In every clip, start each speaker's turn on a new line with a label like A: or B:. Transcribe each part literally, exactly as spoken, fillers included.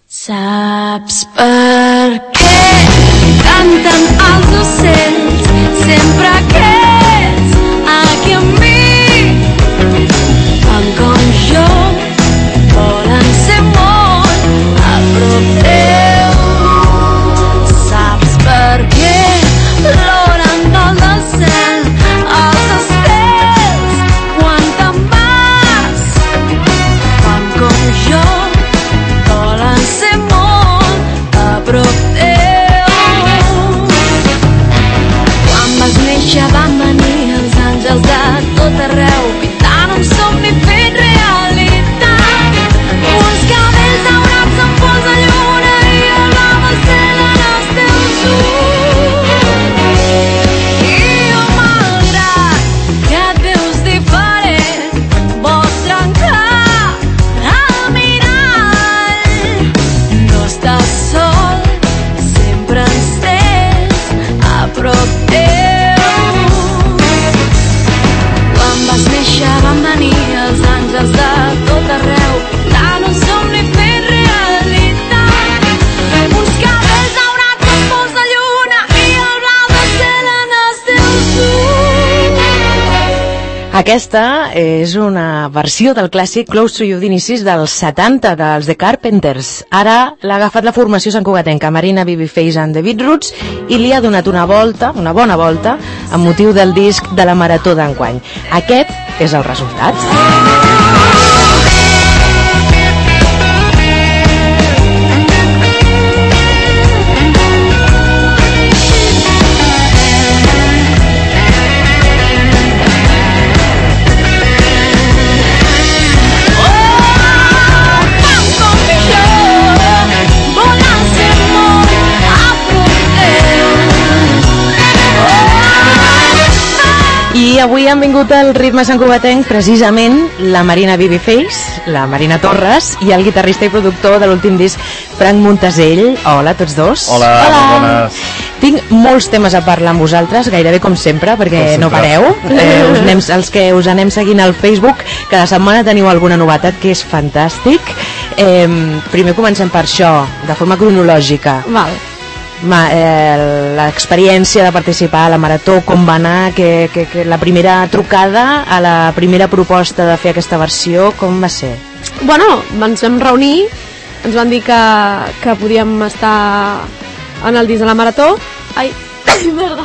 A: Saps per què canten els ocells sempre que ets aquí amb mi? Tant com jo volen ser molt a prop teu. Saps per què ploren dalt del cel els estels quan te'n vas? Tant com jo volen ser molt a prop teu. Quan vas néixer van venir els àngels de tot arreu pintant un somni fet realitat. Uns cabells daurats amb pols de lluna i el blau del cel en els teus ulls. I jo, malgrat que et veus diferent, vols trencar el mirall. No estàs sol, sempre ens tens a prop teu. Quan vas néixer van venir els àngels de tot arreu tant un somni fet realitat. Uns cabells daurats amb pols de lluna i el blau del cel en els teus ulls.
B: Aquesta és una versió del clàssic Close to You d'inicis dels setanta dels The Carpenters. Ara l'ha agafat la formació santcugatenca Marina Babyface and the Beatroots i li ha donat una volta, una bona volta, amb motiu del disc de la Marató d'enguany. Aquest és el resultat. I avui han vingut al ritme santcugatenc precisament la Marina Babyface, la Marina Torres i el guitarrista i productor de l'últim disc, Frank Montesell. Hola a tots dos.
C: Hola,
B: Hola.
C: bones.
B: Tinc molts temes a parlar amb vosaltres, gairebé com sempre, perquè
C: Com sempre.
B: no pareu. Eh, us anem, els que us anem seguint al Facebook, cada setmana teniu alguna novetat, que és fantàstic. Eh, primer comencem per això, de forma cronològica.
D: Val.
B: Ma, eh, l'experiència de participar a la Marató, com va anar, que, que, que la primera trucada a la primera proposta de fer aquesta versió, com va ser?
D: Bueno, ens vam reunir, ens van dir que, que podíem estar en el disc de la Marató. Ai, ai, merda.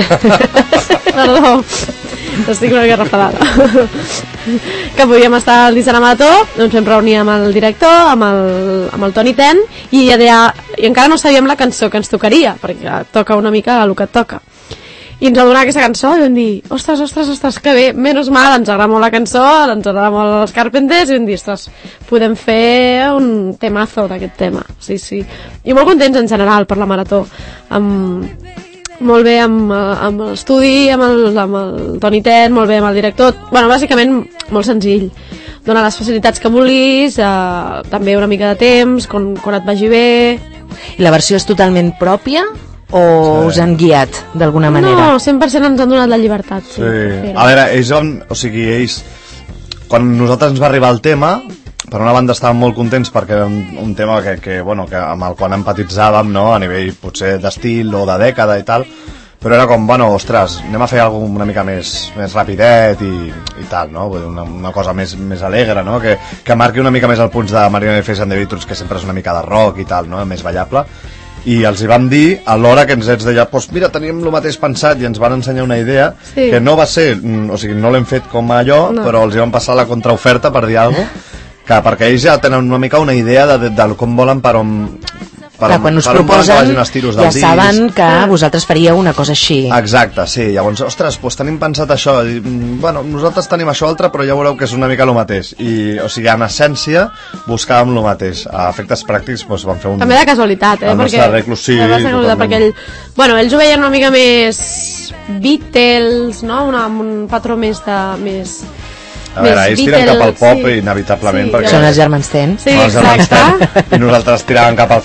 D: Perdó, estic una mica refredada. Que podíem estar al disc de la Marató, ens vam reunir amb el director, amb el, amb el Toni Ten, i, ja, i encara no sabíem la cançó que ens tocaria, perquè toca una mica el que et toca. I ens va donar aquesta cançó i vam dir, ostres, ostres, ostres, que bé, menys mal, ens agrada molt la cançó, ens agrada molt els Carpenters, i vam dir, ostres, podem fer un temazo d'aquest tema, sí, sí. I molt contents en general per la Marató, amb, molt bé amb, amb l'estudi, amb, el, amb el Toni Ten, molt bé amb el director, bueno, bàsicament molt senzill, donar les facilitats que vulguis, eh, també una mica de temps, quan, quan et vagi bé.
B: I la versió és totalment pròpia? O sí. us han guiat d'alguna manera?
D: No, cent per cent ens han donat la llibertat. Sí.
C: Sí. A veure, ells, on, o sigui, ells, quan nosaltres ens va arribar el tema, per una banda estàvem molt contents perquè era un, un tema que, que, bueno, que amb el qual empatitzàvem, no? A nivell potser d'estil o de dècada i tal, però era com, bueno, ostres, anem a fer alguna una mica més, més rapidet i, i tal, no? Una, una cosa més, més alegre, no? Que, que marqui una mica més el punts de Marina Babyface and the Beatroots, que sempre és una mica de rock i tal, no? Més ballable. I els hi vam dir a l'hora que ens ets deia, pues mira, teníem el mateix pensat, i ens van ensenyar una idea, sí. Que no va ser, o sigui, no l'hem fet com allò, no. Però els hi vam passar la contraoferta, per dir alguna cosa, que perquè ells ja tenen una mica una idea de, de, de com volen, per on... Per,
B: Clar, quan us
C: per
B: proposen ja
C: disc.
B: Saben que vosaltres faríeu una cosa així.
C: Exacte, sí, llavors, ostres, doncs tenim pensat això, i, bueno, nosaltres tenim això altre, però ja veureu que és una mica el mateix, i, o sigui, en essència buscàvem el mateix, a efectes pràctics doncs vam fer un...
D: També de casualitat, eh?
C: El
D: Perquè,
C: nostre arreglo, sí,
D: casualitat, perquè ell, bueno, ells ho veien una mica més Beatles, no? Una, un patró més de... Més...
C: A veure, ells tiren cap al pop, sí. Inevitablement,
D: Sí,
C: perquè...
B: Són els germans Ten.
D: Sí, exacte.
C: I nosaltres tiràvem cap al funk.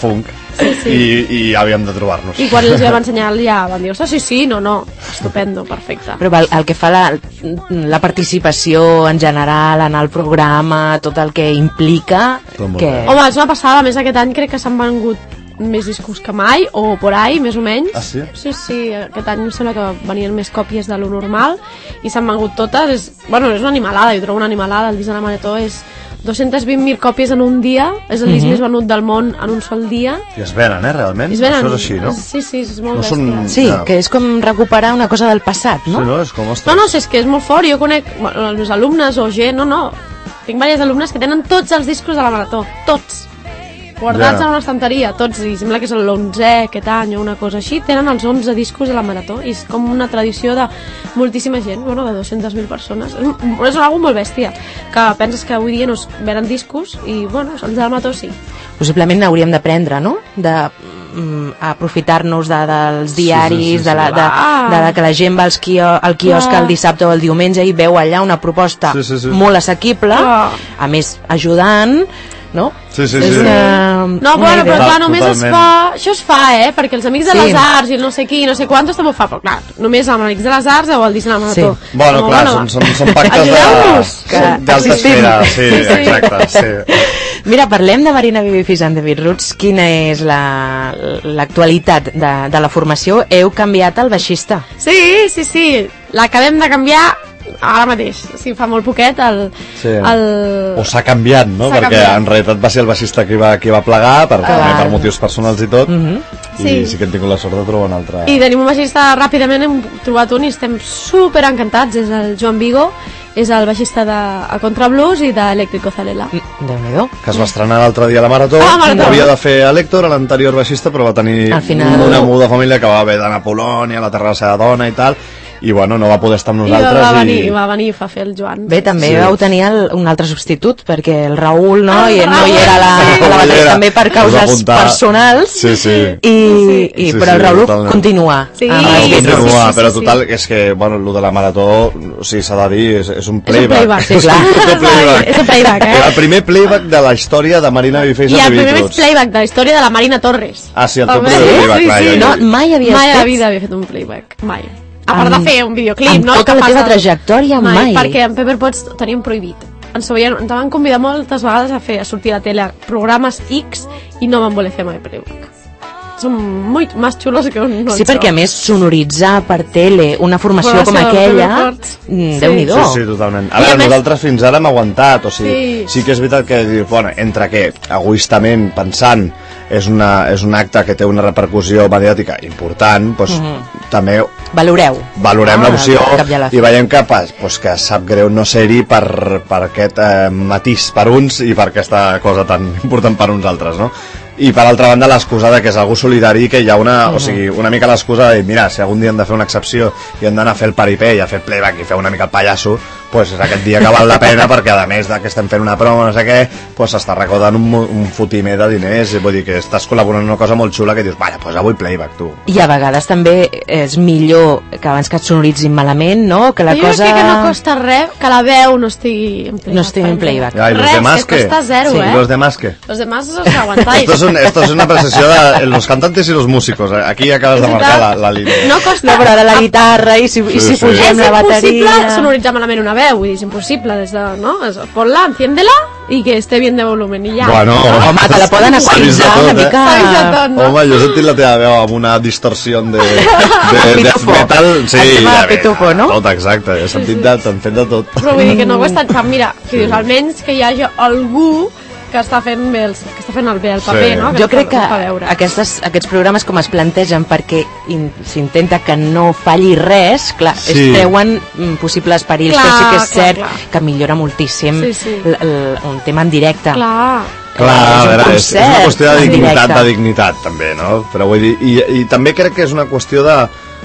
D: Sí, sí.
C: I, i havíem de trobar-nos.
D: I quan els vam ensenyar ja van dir, sí, sí, no, no, estupendo, perfecte.
B: Però el, el que fa la, la participació en general en el programa, tot el que implica... Que...
D: Home, és una passada, a més aquest any crec que s'han vengut més discos que mai, o por ahí, més o menys.
C: Ah, sí?
D: Sí, sí, aquest any em sembla que venien més còpies de lo normal i s'han vengut totes. És, bueno, és una animalada, jo trobo una animalada. El disc de la Marató és dos-cents vint mil còpies en un dia, és el disc
B: Mhm.
D: més venut del món en un sol dia.
C: I es venen, eh, realment?
D: I es venen,
C: Això és així, no?
D: Sí, sí, és molt
C: No
D: bèstia.
C: són-
B: Sí,
C: Ja.
B: que és com recuperar una cosa del passat, no?
C: Sí, no? És com, ostres.
D: No, no, si és que és molt fort, jo conec bueno, els meus alumnes o gent, no, no, tinc diversos alumnes que tenen tots els discos de la Marató, tots, guardats
C: Ja.
D: en una estanteria, tots, i sembla que és l'onzè aquest any o una cosa així, tenen els onze discos de la Marató, i és com una tradició de moltíssima gent, bueno, de dos-centes mil persones, és, és una cosa molt bèstia, que penses que avui dia no es venen discos, i bueno, els de la Marató sí.
B: Possiblement hauríem d'aprendre, no? De mm, aprofitar-nos de, dels diaris,
C: sí, sí, sí.
B: de, la, de,
D: Clar.
B: de, de que la gent va als quio, al quiosc
D: Clar.
B: el dissabte o el diumenge i veu allà una proposta
C: Sí, sí, sí.
B: molt assequible,
D: Clar.
B: a més ajudant, no?
C: Sí, sí,
B: És
C: sí.
B: una,
D: No,
B: una
D: bueno, però
B: idea.
D: clar, només es
C: Totalment.
D: fa... Això es fa, eh? Perquè els amics de
B: Sí.
D: les arts i el no sé qui, no sé quantos també ho fa, però clar, només amb amics de les arts o el disc de la Marató.
B: Sí.
C: Bueno,
D: Com,
C: clar, són, són, són pactes de-
D: Ajudeu-nos,
B: que
C: són d'alta
B: existim.
C: esfera. Sí,
D: Sí, sí.
C: exacte, sí.
B: Mira, parlem de Marina Bibifis and the Beatroots. Quina és la- l'actualitat de, de la formació? Heu canviat el baixista.
D: Sí, sí, sí. L'acabem de canviar ara mateix. O sigui, fa molt poquet el...
C: Sí.
D: el...
C: O s'ha canviat, no?
D: S'ha
C: Perquè
D: canviat.
C: en realitat va ser el baixista qui va, qui va plegar, per,
B: Clar.
C: per motius personals i tot,
B: Mhm.
C: i
D: Sí.
C: sí que hem tingut la sort de trobar un altre...
D: I tenim un baixista, ràpidament hem trobat un i estem super encantats. És el Joan Vigo, és el baixista de a Contrablues i d'Eléctrico Zalela.
B: Déu-n'hi-do.
C: que es va estrenar l'altre dia a la Marató,
D: Ah, Marató.
C: havia de fer a l'Héctor, l'anterior baixista, però va tenir
B: Al final-
C: una muda família que va haver d'anar a Polònia, a la terra de la seva dona i tal, i bueno, no va poder estar amb
D: I va,
C: nosaltres.
D: va venir, i va venir i fa fer el Joan.
B: Bé, també
C: Sí.
B: sí. vau tenir el, un altre substitut, perquè el Raül no,
D: El
B: i ell no
D: Raül,
B: hi era a la,
D: sí.
B: a la bateria,
C: Era.
B: també per
C: Es va
B: causes
C: apuntar.
B: personals,
C: Sí, sí.
B: i, i,
C: Sí,
B: però
C: sí,
B: el Raül
C: totalment.
B: continua.
D: Sí.
B: amb
D: Sí,
B: els
C: No,
D: sí,
B: Beatles.
C: continua,
D: sí, sí,
C: però
D: sí.
C: total, és que, bueno, el de la Marató, o sigui, s'ha de dir, és, és un
D: És un
C: playback.
D: playback,
B: sí, clar.
C: És un playback.
D: És un playback, eh?
C: El primer playback de la història de Marina Bifeix
D: I
C: and
D: el
C: the
D: primer
C: Beatles.
D: playback de la història de la Marina Torres.
C: Ah, sí, el teu
D: També.
C: primer playback,
D: Sí,
C: clar,
D: sí.
C: ja, ja.
B: No, mai havies
D: Mai a la
B: fet?
D: vida havia fet un playback, mai. A part
B: Amb-
D: de fer un videoclip,
B: amb
D: no?
B: tota
D: Que
B: la teva
D: passa-
B: trajectòria, mai.
D: Perquè en Pepperpots ho teníem prohibit. Ens, veien, ens van convidar moltes vegades a fer a sortir a la tele programes X i no van voler fer mai playback. Són molt més xulos que un
B: Sí, perquè a més sonoritzar per tele una formació
D: Formació
B: com
D: de
B: aquella,
D: Pepperpots.
B: mm,
D: Sí.
B: Déu-n'hi-do.
C: Sí, sí, totalment. A
D: I a
C: veure,
D: més-
C: nosaltres fins ara hem aguantat, o sigui,
D: Sí.
C: sí, que és veritat que dius, bueno, entre que, egoistament, pensant, és, una, és un acte que té una repercussió mediàtica important, doncs també
B: Valoreu.
C: valorem
B: Ah,
C: l'opció
B: al cap i a la fi.
C: i veiem que, pas, pues, que sap greu no ser-hi per, per aquest eh, matís per uns i per aquesta cosa tan important per uns altres, no? I per altra banda l'excusa de que és algú solidari, que hi ha una, uh -huh. o sigui, una mica l'excusa de dir, mira, si algun dia hem de fer una excepció i hem d'anar a fer el paripé i a fer playback i fer una mica el pallasso, pues és aquest dia que val la pena, perquè a més de que estem fent una promo, no sé què, pues s'està recaudant un, mo- un fotimer de diners, i vull dir que estàs col·laborant en una cosa molt xula que dius, vaja, pues avui playback, tu.
B: I a vegades també és millor que abans que et sonoritzin malament, no? Que la
D: jo
B: cosa...
D: crec que no costa res que la veu no estigui en playback.
B: No estigui en playback.
C: Ja, i los
D: Res,
C: demás
D: que
C: què?
D: costa zero,
C: Sí.
D: eh?
C: ¿Y los demás qué?
D: Los demás os aguantáis.
C: Esto es, un, esto es una apreciació de los cantantes y los músicos. Aquí acabas de marcar la, la línia.
D: No costa...
B: No, però ara la guitarra i si, i si
C: Sí, sí.
B: pugem
D: és
B: la
D: impossible
B: bateria...
D: sonoritzar malament una veu, vull dir, és impossible des de, no? Es- Ponla, enciéndela i que esté bien de volumen i ja.
C: Bueno,
B: Home, te la poden
C: s'ha vist de
B: esquinçar
C: tot,
B: una
C: eh?
B: mica...
D: S'ha vist de tot, no?
C: Home, jo he sentit la teva veu amb una distorsió de, de, de
B: Pitufo.
C: metal. Sí,
B: El tema de
C: ja ve,
B: Pitufo, no?
C: Tot, exacte. He sentit de, t'han fet de tot.
D: Però vull dir que no ho està fan, mira, que dius, almenys que hi hagi algú que està fent bé el, que està fent el bé el paper,
C: Sí.
D: no?
B: Jo crec que
D: ho fa veure.
B: aquestes, aquests programes com es plantegen perquè in- s'intenta que no falli res, clar,
C: Sí.
B: es treuen mm, possibles perills,
D: Clar,
B: però sí que és
D: clar,
B: cert
D: clar.
B: que millora moltíssim
D: Sí, sí.
B: l- l- un tema en directe.
D: Clar.
C: Clar,
B: És
C: a
B: un
C: veure, és, és una
B: concert
C: qüestió de
B: en
C: dignitat,
B: directe.
C: de dignitat, també, no? Però vull dir, i, i també crec que és una qüestió de...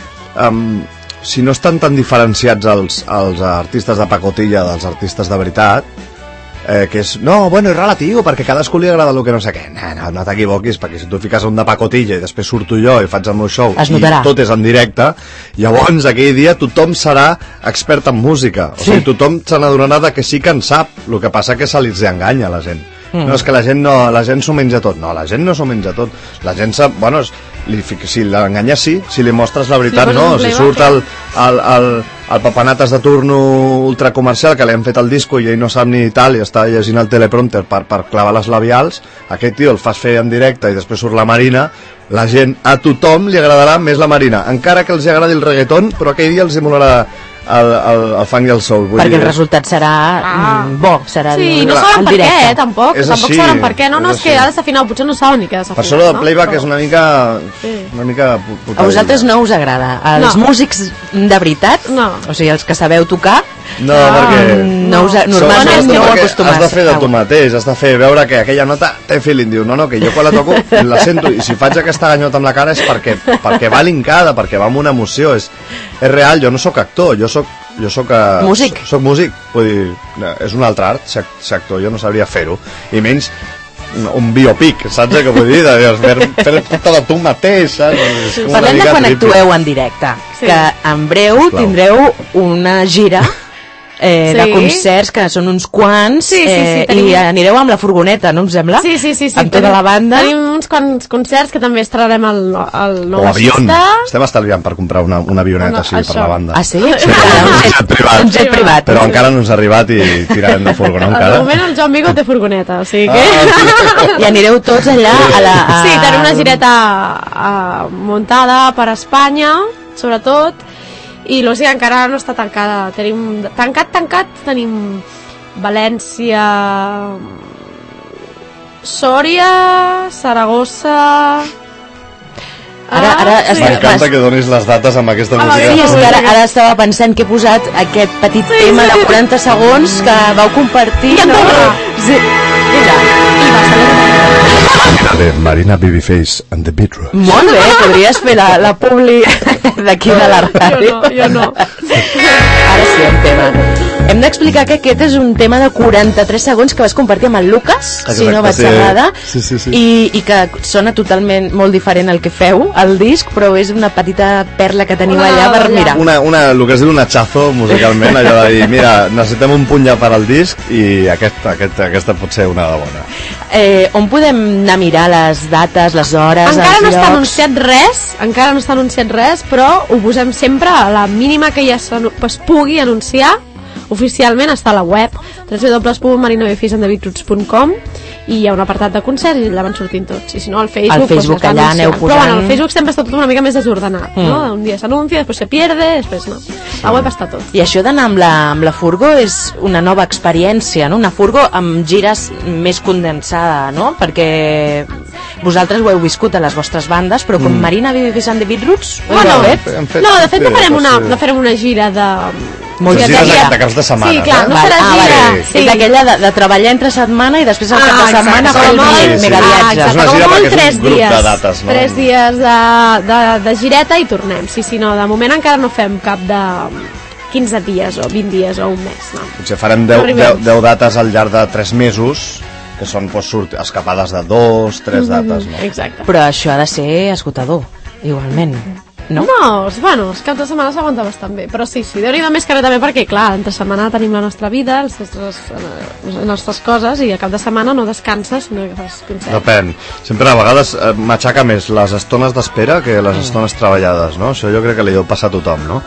C: Um, si no estan tan diferenciats els, els artistes de pacotilla dels artistes de veritat, eh, que és, no, bueno, és relatiu, perquè a cadascú li agrada el que no sé què. No, no, no t'equivoquis, perquè si tu fiques un de pacotilla i després surto jo i faig el meu show
B: Es
C: i
B: notarà.
C: tot és en directe, llavors aquell dia tothom serà expert en música. O sigui,
B: Sí.
C: tothom se n'adonarà de que sí que en sap, el que passa que se li enganya a la gent. Mm. No, és que la gent no, la gent s'ho menja tot. No, la gent no s'ho menja tot. La gent sap, bueno, li, si l'enganyes sí, si li mostres la veritat,
D: sí,
C: no. Si surt el, el, el, el papanates de turno ultracomercial que li han fet el disco i ell no sap ni tal i està llegint el teleprompter per, per clavar les labials, aquest tio el fas fer en directe i després surt la Marina, la gent, a tothom li agradarà més la Marina, encara que els agradi el reggaeton, però aquell dia els molarà el, el, el funk i el soul. Vull
B: perquè
C: dir,
B: el resultat serà ah. bo, serà
D: sí,
B: el,
D: no saben
B: el
D: per
B: directe.
D: què, tampoc,
C: és
D: tampoc
C: així,
D: saben per què, no, no,
C: és
D: és, és que ha desafinat, potser no saben ni què desafinat.
C: per això el
D: no?
C: playback
D: però...
C: és una mica
D: sí.
C: una mica putadilla.
B: A vosaltres no us agrada? Els
D: no.
B: músics de veritat,
D: no.
B: o sigui, els que sabeu tocar,
C: no, no, perquè
B: no us, normalment no, no ho acostumats.
C: Has de fer de tu mateix, has de fer veure que aquella nota té feeling, diu, no, no, que jo quan la toco la sento, i si faig aquesta ganyota amb la cara és perquè, perquè va linkada, perquè va amb una emoció, és, és real, jo no sóc actor, jo sóc jo sóc a,
B: músic.
C: Soc músic, vull dir, és un altre art ser, ser actor, jo no sabria fer-ho, i menys un biopic, saps què vull dir? De fer, fer tot de tu mateix, saps?
B: Parlem de quan actueu en directe, sí. que en breu Esclau. tindreu una gira eh, sí. de concerts, que són uns quants, sí, sí, sí, eh, tenim... i anireu amb la furgoneta, no em sembla?
D: Sí, sí, sí, sí.
B: Amb tota tenim, la banda.
D: Tenim uns quants concerts que també estrenarem el, el nou
C: o avion.
D: baixista.
C: Estem estalviant per comprar una, una avioneta, no, sí, això. Per la banda.
B: Ah, sí? sí. Un jet privat. Un jet privat.
C: Però encara no ens ha arribat i tirarem de furgoneta, encara.
D: Al moment el Joan Vigo té furgoneta, o sigui que...
C: Ah,
B: I anireu tots allà a la... A...
D: Sí, tenim una gireta a, muntada per Espanya, sobretot, i l'O S I encara no està tancada. Tenim tancat, tancat, tenim València, Sòria, Saragossa...
B: Ara, ara
D: ah, sí.
C: M'encanta que donis les dates amb aquesta
D: ah,
C: música.
B: Sí, és que ara, ara estava pensant que he posat aquest petit sí, tema sí. de quaranta segons que vau compartir.
D: I
B: no? Sí. Mira, i
C: A veure, Marina Babyface and the Beatroots.
B: Molt bé, podries fer la, la publi d'aquí de la ràdio.
D: Jo no, jo no.
B: Ara sí, un tema. Hem d'explicar que aquest és un tema de quaranta-tres segons que vas compartir amb el Lucas, Exacte, si no vaig
C: sí.
B: errada,
C: sí, sí, sí.
B: I, i que sona totalment molt diferent al que feu, al disc, però és una petita perla que teniu una, allà per mirar.
C: Una, una, el que es diu un hachazo musicalment, allò de dir, mira, necessitem un punt ja per al disc i aquest, aquest, aquesta pot ser una de bona.
B: Eh, on podem anar a mirar les dates, les hores,
D: encara
B: els
D: no
B: llocs?
D: Està anunciat res, encara no està anunciat res, però ho posem sempre a la mínima que ja es pugui anunciar. Oficialment està a la web w w w punt marina babyface and the beatroots punt com i hi ha un apartat de concerts i allà van sortint tots, i si no al Facebook,
B: al Facebook
D: pues,
B: allà aneu posant...
D: però bueno, al Facebook sempre està tot una mica més desordenat, mm. no? Un dia s'anuncia, després se pierde, després no, la web està tot.
B: I això d'anar amb la, amb la furgo és una nova experiència, no? Una furgo amb gires més condensada, no? Perquè vosaltres ho heu viscut a les vostres bandes, però com mm. Marina Babyface and the Beatroots ho
D: bueno,
B: heu fet?
D: fet? No, de fet no farem una, no farem una gira de...
C: Molt
D: de,
C: gires de, de caps de setmana.
D: Sí, clar,
C: eh?
D: no serà
B: ah,
D: gira.
B: Vale. Sí. És d'aquella de, de treballar entre setmana i després el
D: ah,
B: cap de setmana
D: exacte,
B: com
D: sí,
B: sí, mega viatge.
D: Ah, exacte,
C: és una gira
D: com
C: perquè
D: tres
C: és un grup
D: dies,
C: de dates, no?
D: Tres dies de, de, de gireta i tornem. Sí, sí, no, de moment encara no fem cap de quinze dies o vint dies o un mes. No.
C: Potser farem deu dates al llarg de tres mesos, que són pues, surt, escapades de dos, tres dates. No?
D: Exacte.
B: Però això ha de ser esgotador, igualment. No?
D: No, bueno, els caps de setmana s'aguanta bastant bé, però sí, sí, Déu-n'hi-do més que res també perquè, clar, entre setmana tenim la nostra vida, les nostres, les nostres coses, i a cap de setmana no descanses, sinó que fas concerts.
C: Depèn. Sempre a vegades eh, m'aixaca més les estones d'espera que les estones treballades, no? Això jo crec que li deu passar a tothom, no?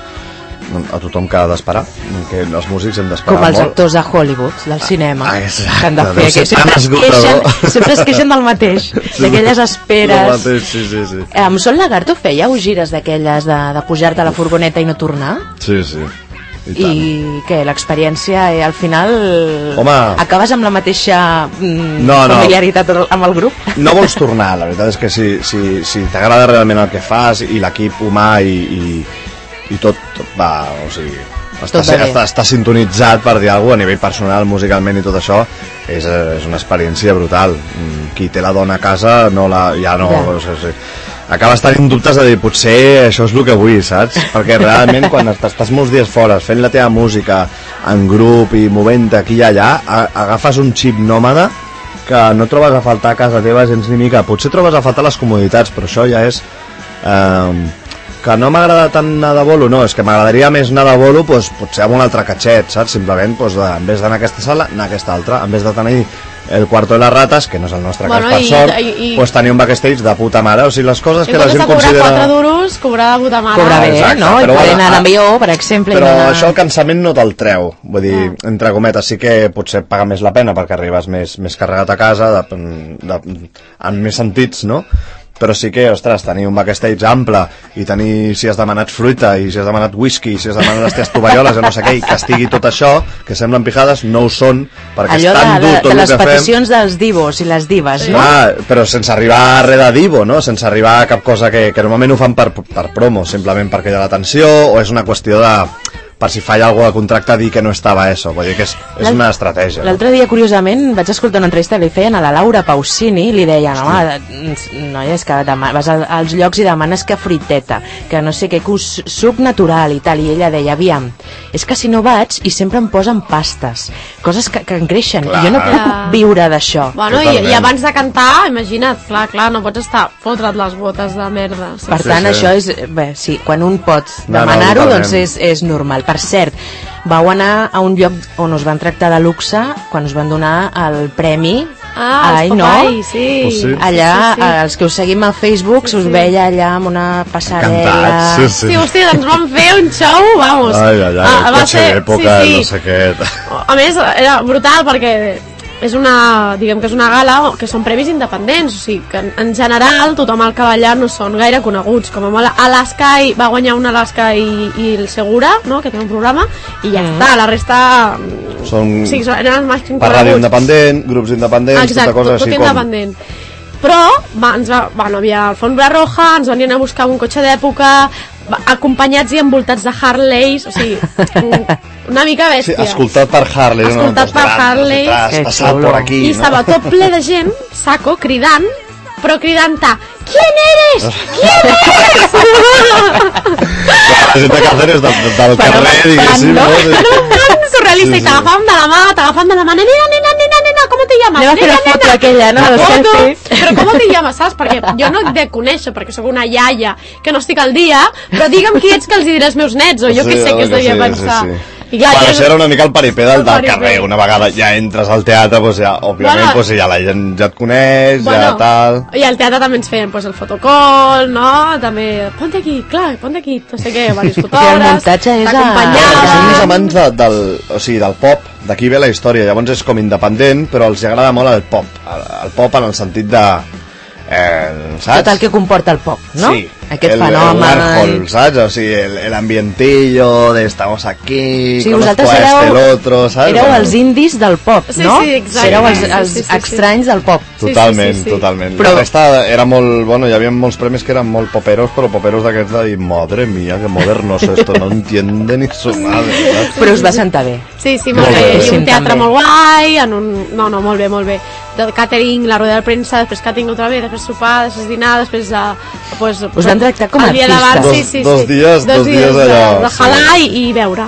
C: A tothom que ha d'esperar, que els músics hem d'esperar molt.
B: Com els actors de Hollywood, del cinema,
C: ah,
B: que han de fer, que sempre es, queixen, sempre es queixen del mateix, d'aquelles esperes.
C: Mateix, sí, sí, sí.
B: Eh, amb Sol Lagarto fèieu gires d'aquelles de, de pujar-te a la furgoneta i no tornar?
C: Sí, sí. I,
B: I què, l'experiència eh, al final
C: Home,
B: acabes amb la mateixa mm,
C: no, no.
B: familiaritat amb el grup?
C: No vols tornar, la veritat és que si, si, si t'agrada realment el que fas i l'equip humà i, i, i tot, tot va, o sigui, està, està, està sintonitzat per dir alguna cosa a nivell personal, musicalment i tot això, és, és una experiència brutal. Qui té la dona a casa no la, ja no... Ja. O sigui, acabes tenint dubtes de dir, potser això és el que vull, saps? Perquè realment quan estàs molts dies fora fent la teva música en grup i movent-te aquí i allà, agafes un xip nòmada que no trobes a faltar a casa teva gens ni mica. Potser trobes a faltar les comoditats, però això ja és... Eh, que no m'agrada tant anar de bolo, no, és que m'agradaria més anar de bolo, doncs, potser amb un altre catxet, saps? Simplement, doncs, de, en vez d'anar a aquesta sala, anar a aquesta altra, en vez de tenir el Cuarto de las Ratas, que no és el nostre
D: Bueno,
C: cas per
D: i-
C: sort,
D: i- i-
C: pues tenia un backstage de puta mare, o sigui, les coses
D: I
C: que la
D: quan
C: gent
D: has de cobrar
C: considera...
D: quatre duros, cobrar de puta mare.
B: Cobra bé,
C: exacte,
B: no? I
C: però
B: poder
C: bueno,
B: anar
C: ah,
B: d'avió, per exemple.
C: Però
B: i anar...
C: això el cansament no te'l treu, vull dir, entre cometes, sí que potser paga més la pena perquè arribes més, més carregat a casa, de, de, en més sentits, no? Però sí que, ostres, tenir un backstage ample i tenir, si has demanat fruita i si has demanat whisky, si has demanat les teves tovalloles i no sé què, i que estigui tot això, que semblen pijades, no ho són, perquè
B: Allò
C: és
B: de,
C: tan dur
B: de,
C: tot
B: de
C: el
B: les
C: que fem.
B: peticions dels divos i les dives, no?
C: Ah, però sense arribar a res de divo, no? Sense arribar a cap cosa que, que normalment ho fan per, per promo, simplement perquè hi ha l'atenció, o és una qüestió de... per si falla algú de contracte dir que no estava eso, vull dir que és, és
B: L'al-
C: una estratègia. No?
B: L'altre dia, curiosament, vaig escoltar una entrevista que li feien a la Laura Pausini i li deien, home, noia, és que demà, vas al- als llocs i demanes que friteta, que no sé què, que us- suc natural i tal, i ella deia, aviam, és que si no vaig i sempre em posen pastes, coses que, que engreixen,
C: Clar.
B: i jo no puc
D: Clar.
B: viure d'això.
D: Bueno, i,
C: Totalment.
D: i abans de cantar, imagina't, clar, clar, no pots estar fotre't les botes de merda. Sí.
B: Per
C: Sí,
B: tant,
C: sí.
B: això és... Bé, sí, quan un pot
C: No, no,
B: demanar-ho,
C: totalment.
B: doncs és, és normal. Per cert, vau anar a un lloc on us van tractar de luxe quan us van donar el premi.
D: Ah,
B: Ai,
D: els
B: no?
D: Popeye, sí.
C: Pues sí.
B: Allà,
D: Sí, sí, sí.
B: els que us seguim a Facebook,
D: Sí,
B: se us
D: sí.
B: veia allà amb una passarel·la...
C: Cantats, sí,
D: Sí,
C: sí.
D: hòstia, ens vam fer un show, vamos.
C: Ai, ai, ai,
D: Ah,
C: el
D: va
C: cotxe
D: ser-
C: d'època,
D: sí, sí.
C: no sé què...
D: A més, era brutal perquè és una, diguem que és una gala que són premis independents, o sigui, que en, en general tothom al que va allà no són gaire coneguts, com a molt Alaska i va guanyar un Alaska i, i el Segura, no?, que té un programa, i ja està, la resta
C: Són
D: sí, són- eren els més
C: per ràdio
D: coneguts.
C: independent, grups independents,
D: Exacte,
C: tota cosa
D: tot
C: així
D: independent. Però va, ens va, bueno, havia alfombra roja, ens venien a buscar un cotxe d'època, va- acompanyats i envoltats de Harleys, o sigui, una mica
C: com... Sí,
D: bèstia.
C: escoltat per Harley. no?
D: Escoltat
C: Doncs
D: per
C: gran,
D: Harley.
C: Has
B: Que
C: passat
B: xulo.
C: por aquí,
D: I
C: no?
D: estava tot ple de gent, saco, cridant, però cridant-te, ¿quién eres? ¿Quién eres?
C: La gent de Cáceres del, del carrer, diguéssim,
B: no?
C: no?
D: Era un plan surrealista,
C: Sí,
D: i
C: sí.
D: t'agafaven de la mà, t'agafaven de la mà, nena, nena, nena, nena, ¿cómo te llamas?
B: Anem a fer
D: Nena,
B: la foto
D: nena.
B: aquella, no?
D: La
B: El
D: foto,
B: selfie.
D: però com te llames, saps? Perquè jo no et de conèixer, perquè sóc una iaia que no estic al dia, però digue'm qui ets que els hi diré als meus nets, o jo
C: Sí,
D: què sé
C: home,
D: què es
C: que
D: devia
C: sí,
D: pensar.
C: sí, sí.
D: I clar,
C: Bueno,
D: jo-
C: això era una mica el paripé del,
D: El
C: del
D: paripé.
C: carrer. Una vegada ja entres al teatre, doncs ja, òbviament,
D: Bueno,
C: doncs ja la gent ja et coneix, ja tal...
D: I al teatre també ens feien pues, el fotocall, no? També, ponte aquí, clar, ponte aquí, no sé què, diversos fotògrafs,
B: muntatge és a-
C: Som uns
D: t'acompanyaven.
C: amants de, del, o sigui, del pop, d'aquí ve la història, llavors és com independent, però els agrada molt el pop, el, el pop en el sentit de... Eh, saps?
B: Tot el que comporta el pop, no?
C: Sí,
B: Aquest
C: el,
B: fenomen...
C: el Warhol, ¿sabes? O sigui, el, el ambientillo de estamos aquí,
B: Sí,
C: conozco
B: vosaltres
C: a este,
B: éreu,
C: el otro, ¿sabes?
B: éreu
C: Bueno,
B: els indis del pop,
D: Sí,
B: no?
D: sí, exacte.
B: Éreu els,
D: Sí,
B: els
D: sí, sí, sí.
B: estranys del pop.
D: Sí, sí,
C: Totalment,
D: sí, sí.
C: totalment.
B: Però-
C: La resta era molt... Bueno, hi havia molts premis que eren molt poperos, però poperos d'aquests de dir, madre mía, que modernos esto, no entiende ni su madre, saps?
B: Però us va sentar bé.
D: Sí, sí, molt
C: Molt
D: bé.
C: bé.
D: I un teatre
B: També.
D: molt guai, en un... No, no, molt bé, molt bé. De catering, la roda de premsa, després catering otra vez, després sopar, després dinar, després de... Pues,
B: Us van tractar com a
D: el dia
B: artistes.
D: d'abans,
C: Dos-
D: sí, sí,
C: dos
D: sí.
C: dies- dos dies
D: de,
C: allò,
D: de
C: sí.
D: jalar i, i beure.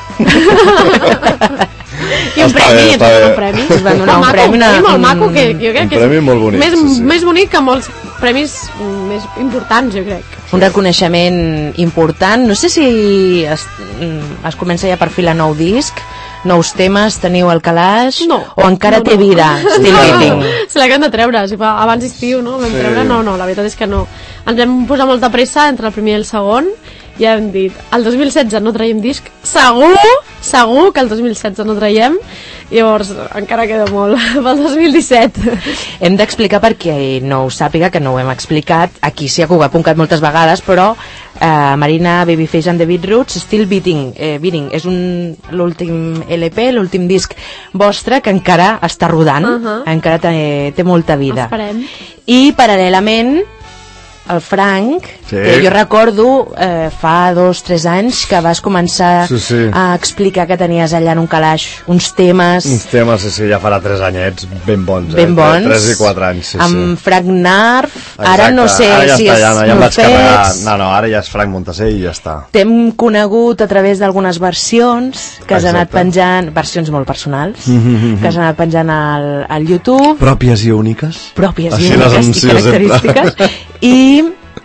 D: I un
C: Està
D: premi,
C: bé,
D: ens
C: està
D: van donar
C: bé.
D: un premi.
B: Us van donar
D: Molt
B: un
D: maco,
B: premi, una-
D: molt
B: un-
D: maco, que jo crec
C: un
D: que és
C: premi molt bonic,
D: més,
C: sí, sí.
D: més bonic que molts premis més importants, jo crec.
B: Un reconeixement important. No sé si es, mm, es comença ja a perfilar nou disc, nous temes, teniu el calaix,
D: No.
B: o encara
D: no,
B: té
D: no.
B: vida, Still
D: No,
B: Beating.
D: no, se l'haguem de treure, si fa, abans d'estiu, no? Vam
C: Sí.
D: treure, no, no, la veritat és que no. Ens vam posar molta pressa entre el primer i el segon, i hem dit, el dos mil setze no traiem disc, segur, segur que el dos mil setze no traiem, llavors encara queda molt pel dos mil disset.
B: Hem d'explicar perquè no ho sàpiga, que no ho hem explicat, aquí sí a Cugat punt cat moltes vegades, però eh, Marina, Babyface and the Beatroots, Still Beating, eh, Beating és un- l'últim L P, l'últim disc vostre, que encara està rodant,
D: Uh -huh.
B: encara té, té molta vida.
D: Esperem.
B: I paral·lelament el Frank,
C: Sí.
B: que jo recordo eh, fa dos, tres anys que vas començar
C: Sí, sí.
B: a explicar que tenies allà en un calaix uns temes
C: Uns temes, sí, sí, ja farà tres anyets ben bons, eh?
B: ben bons,
C: Tres i quatre anys, sí,
B: amb
C: sí.
B: Frank Narf, ara
C: Exacte.
B: no sé
C: ara ja
B: si
C: està,
B: és
C: ja, ja em vaig carregar.
B: Mofets.
C: No, no, ara ja és Frank Montaser i ja està.
B: T'hem conegut a través d'algunes versions que has
C: Exacte.
B: anat penjant, versions molt personals, que has anat penjant al, al YouTube,
C: Pròpies i úniques.
B: pròpies
C: Així
B: i
C: les
B: úniques i
C: anuncio sempre.
B: característiques, i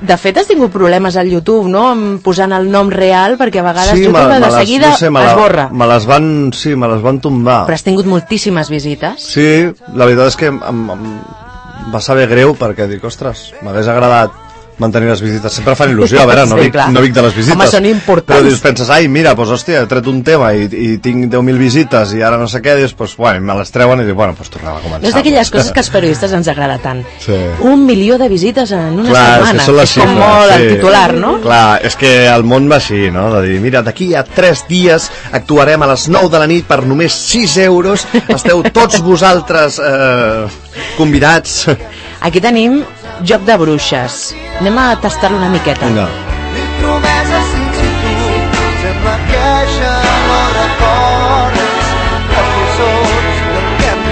B: De fet, has tingut problemes al YouTube, no?, amb posant el nom real, perquè a vegades
C: Sí,
B: YouTube
C: me- me
B: de
C: les-
B: seguida
C: no sé, me la-
B: es borra.
C: Me les van, sí, me les van tombar.
B: Però has tingut moltíssimes visites.
C: Sí, la veritat és que em, em, em va saber greu perquè dic, ostres, m'hagués agradat mantenir les visites. Sempre fan il·lusió, a veure, no,
B: Sí,
C: dic,
B: clar.
C: no dic de les visites.
B: Home, són importants.
C: Però dius, penses, ai, mira, doncs, hòstia, he tret un tema i, i tinc deu mil visites i ara no sé què, dius, doncs, bueno, me les treuen i dic, bueno, doncs tornem a començar.
B: No és d'aquelles coses que als periodistes ens agrada tant.
C: Sí.
B: Un milió de visites en una
C: Clar, és
B: setmana.
C: que són les
B: és com
C: xifres,
B: molt
C: sí.
B: el titular, no?
C: Clar, és que el món va així, no? De dir, mira, d'aquí a tres dies actuarem a les nou de la nit per només sis euros. Esteu tots vosaltres eh, convidats.
B: Aquí tenim Joc de Bruixes. Anem a tastar-lo una miqueta.
C: Vinga.
E: Mil promeses sense tu, sembla que ja no recordes els bessons del que hem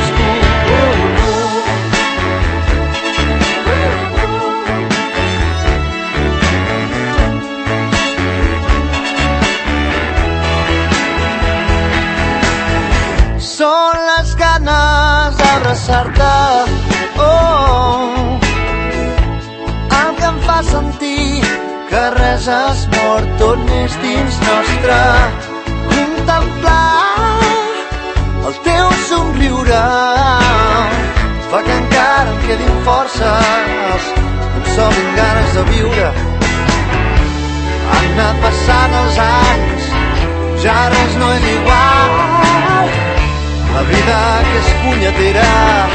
E: viscut. Són les ganes d'abraçar-te, oh, el que em fa sentir que res es mor, tot n'és dins nostre. Contemplar el teu somriure fa que encara em quedin forces, em sobrin ganes de viure. Han anat passant els anys, ja res no és igual. La vida que és punyetera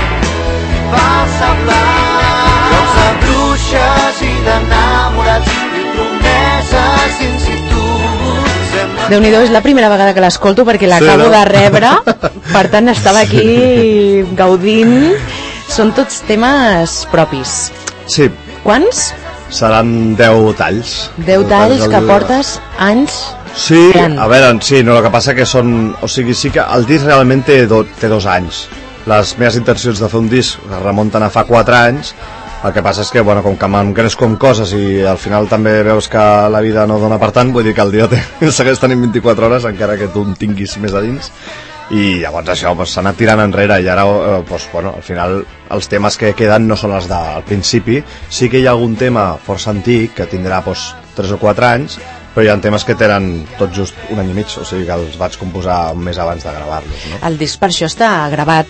E: va semblar jocs de bruixes i d'enamorats i promeses in situ. Sembla
B: Déu-n'hi-do, és la primera vegada que l'escolto perquè l'acabo
C: Sí, no?
B: de rebre, per tant estava aquí gaudint. Són tots temes propis.
C: Sí,
B: Quants?
C: seran deu talls.
B: Deu talls
C: al
B: que
C: llibre.
B: portes anys.
C: Sí,
B: Gran.
C: a veure, sí, no, el que passa que són... O sigui, sí que el disc realment té, do, té dos anys. Les meves intencions de fer un disc es remunten a fa quatre anys. El que passa és que, bueno, com que me'n cresc com coses i al final també veus que la vida no dona per tant, vull dir que el dia té, segueix tenint vint-i-quatre hores, encara que tu en tinguis més a dins. I llavors això pues, s'ha anat tirant enrere i ara, eh, pues, bueno, al final els temes que queden no són els del principi. Sí que hi ha algun tema força antic que tindrà pues, tres o quatre anys, però hi ha temes que tenen tot just un any i mig, o sigui que els vaig composar un mes abans de gravar-los, no?
B: El disc per això està gravat.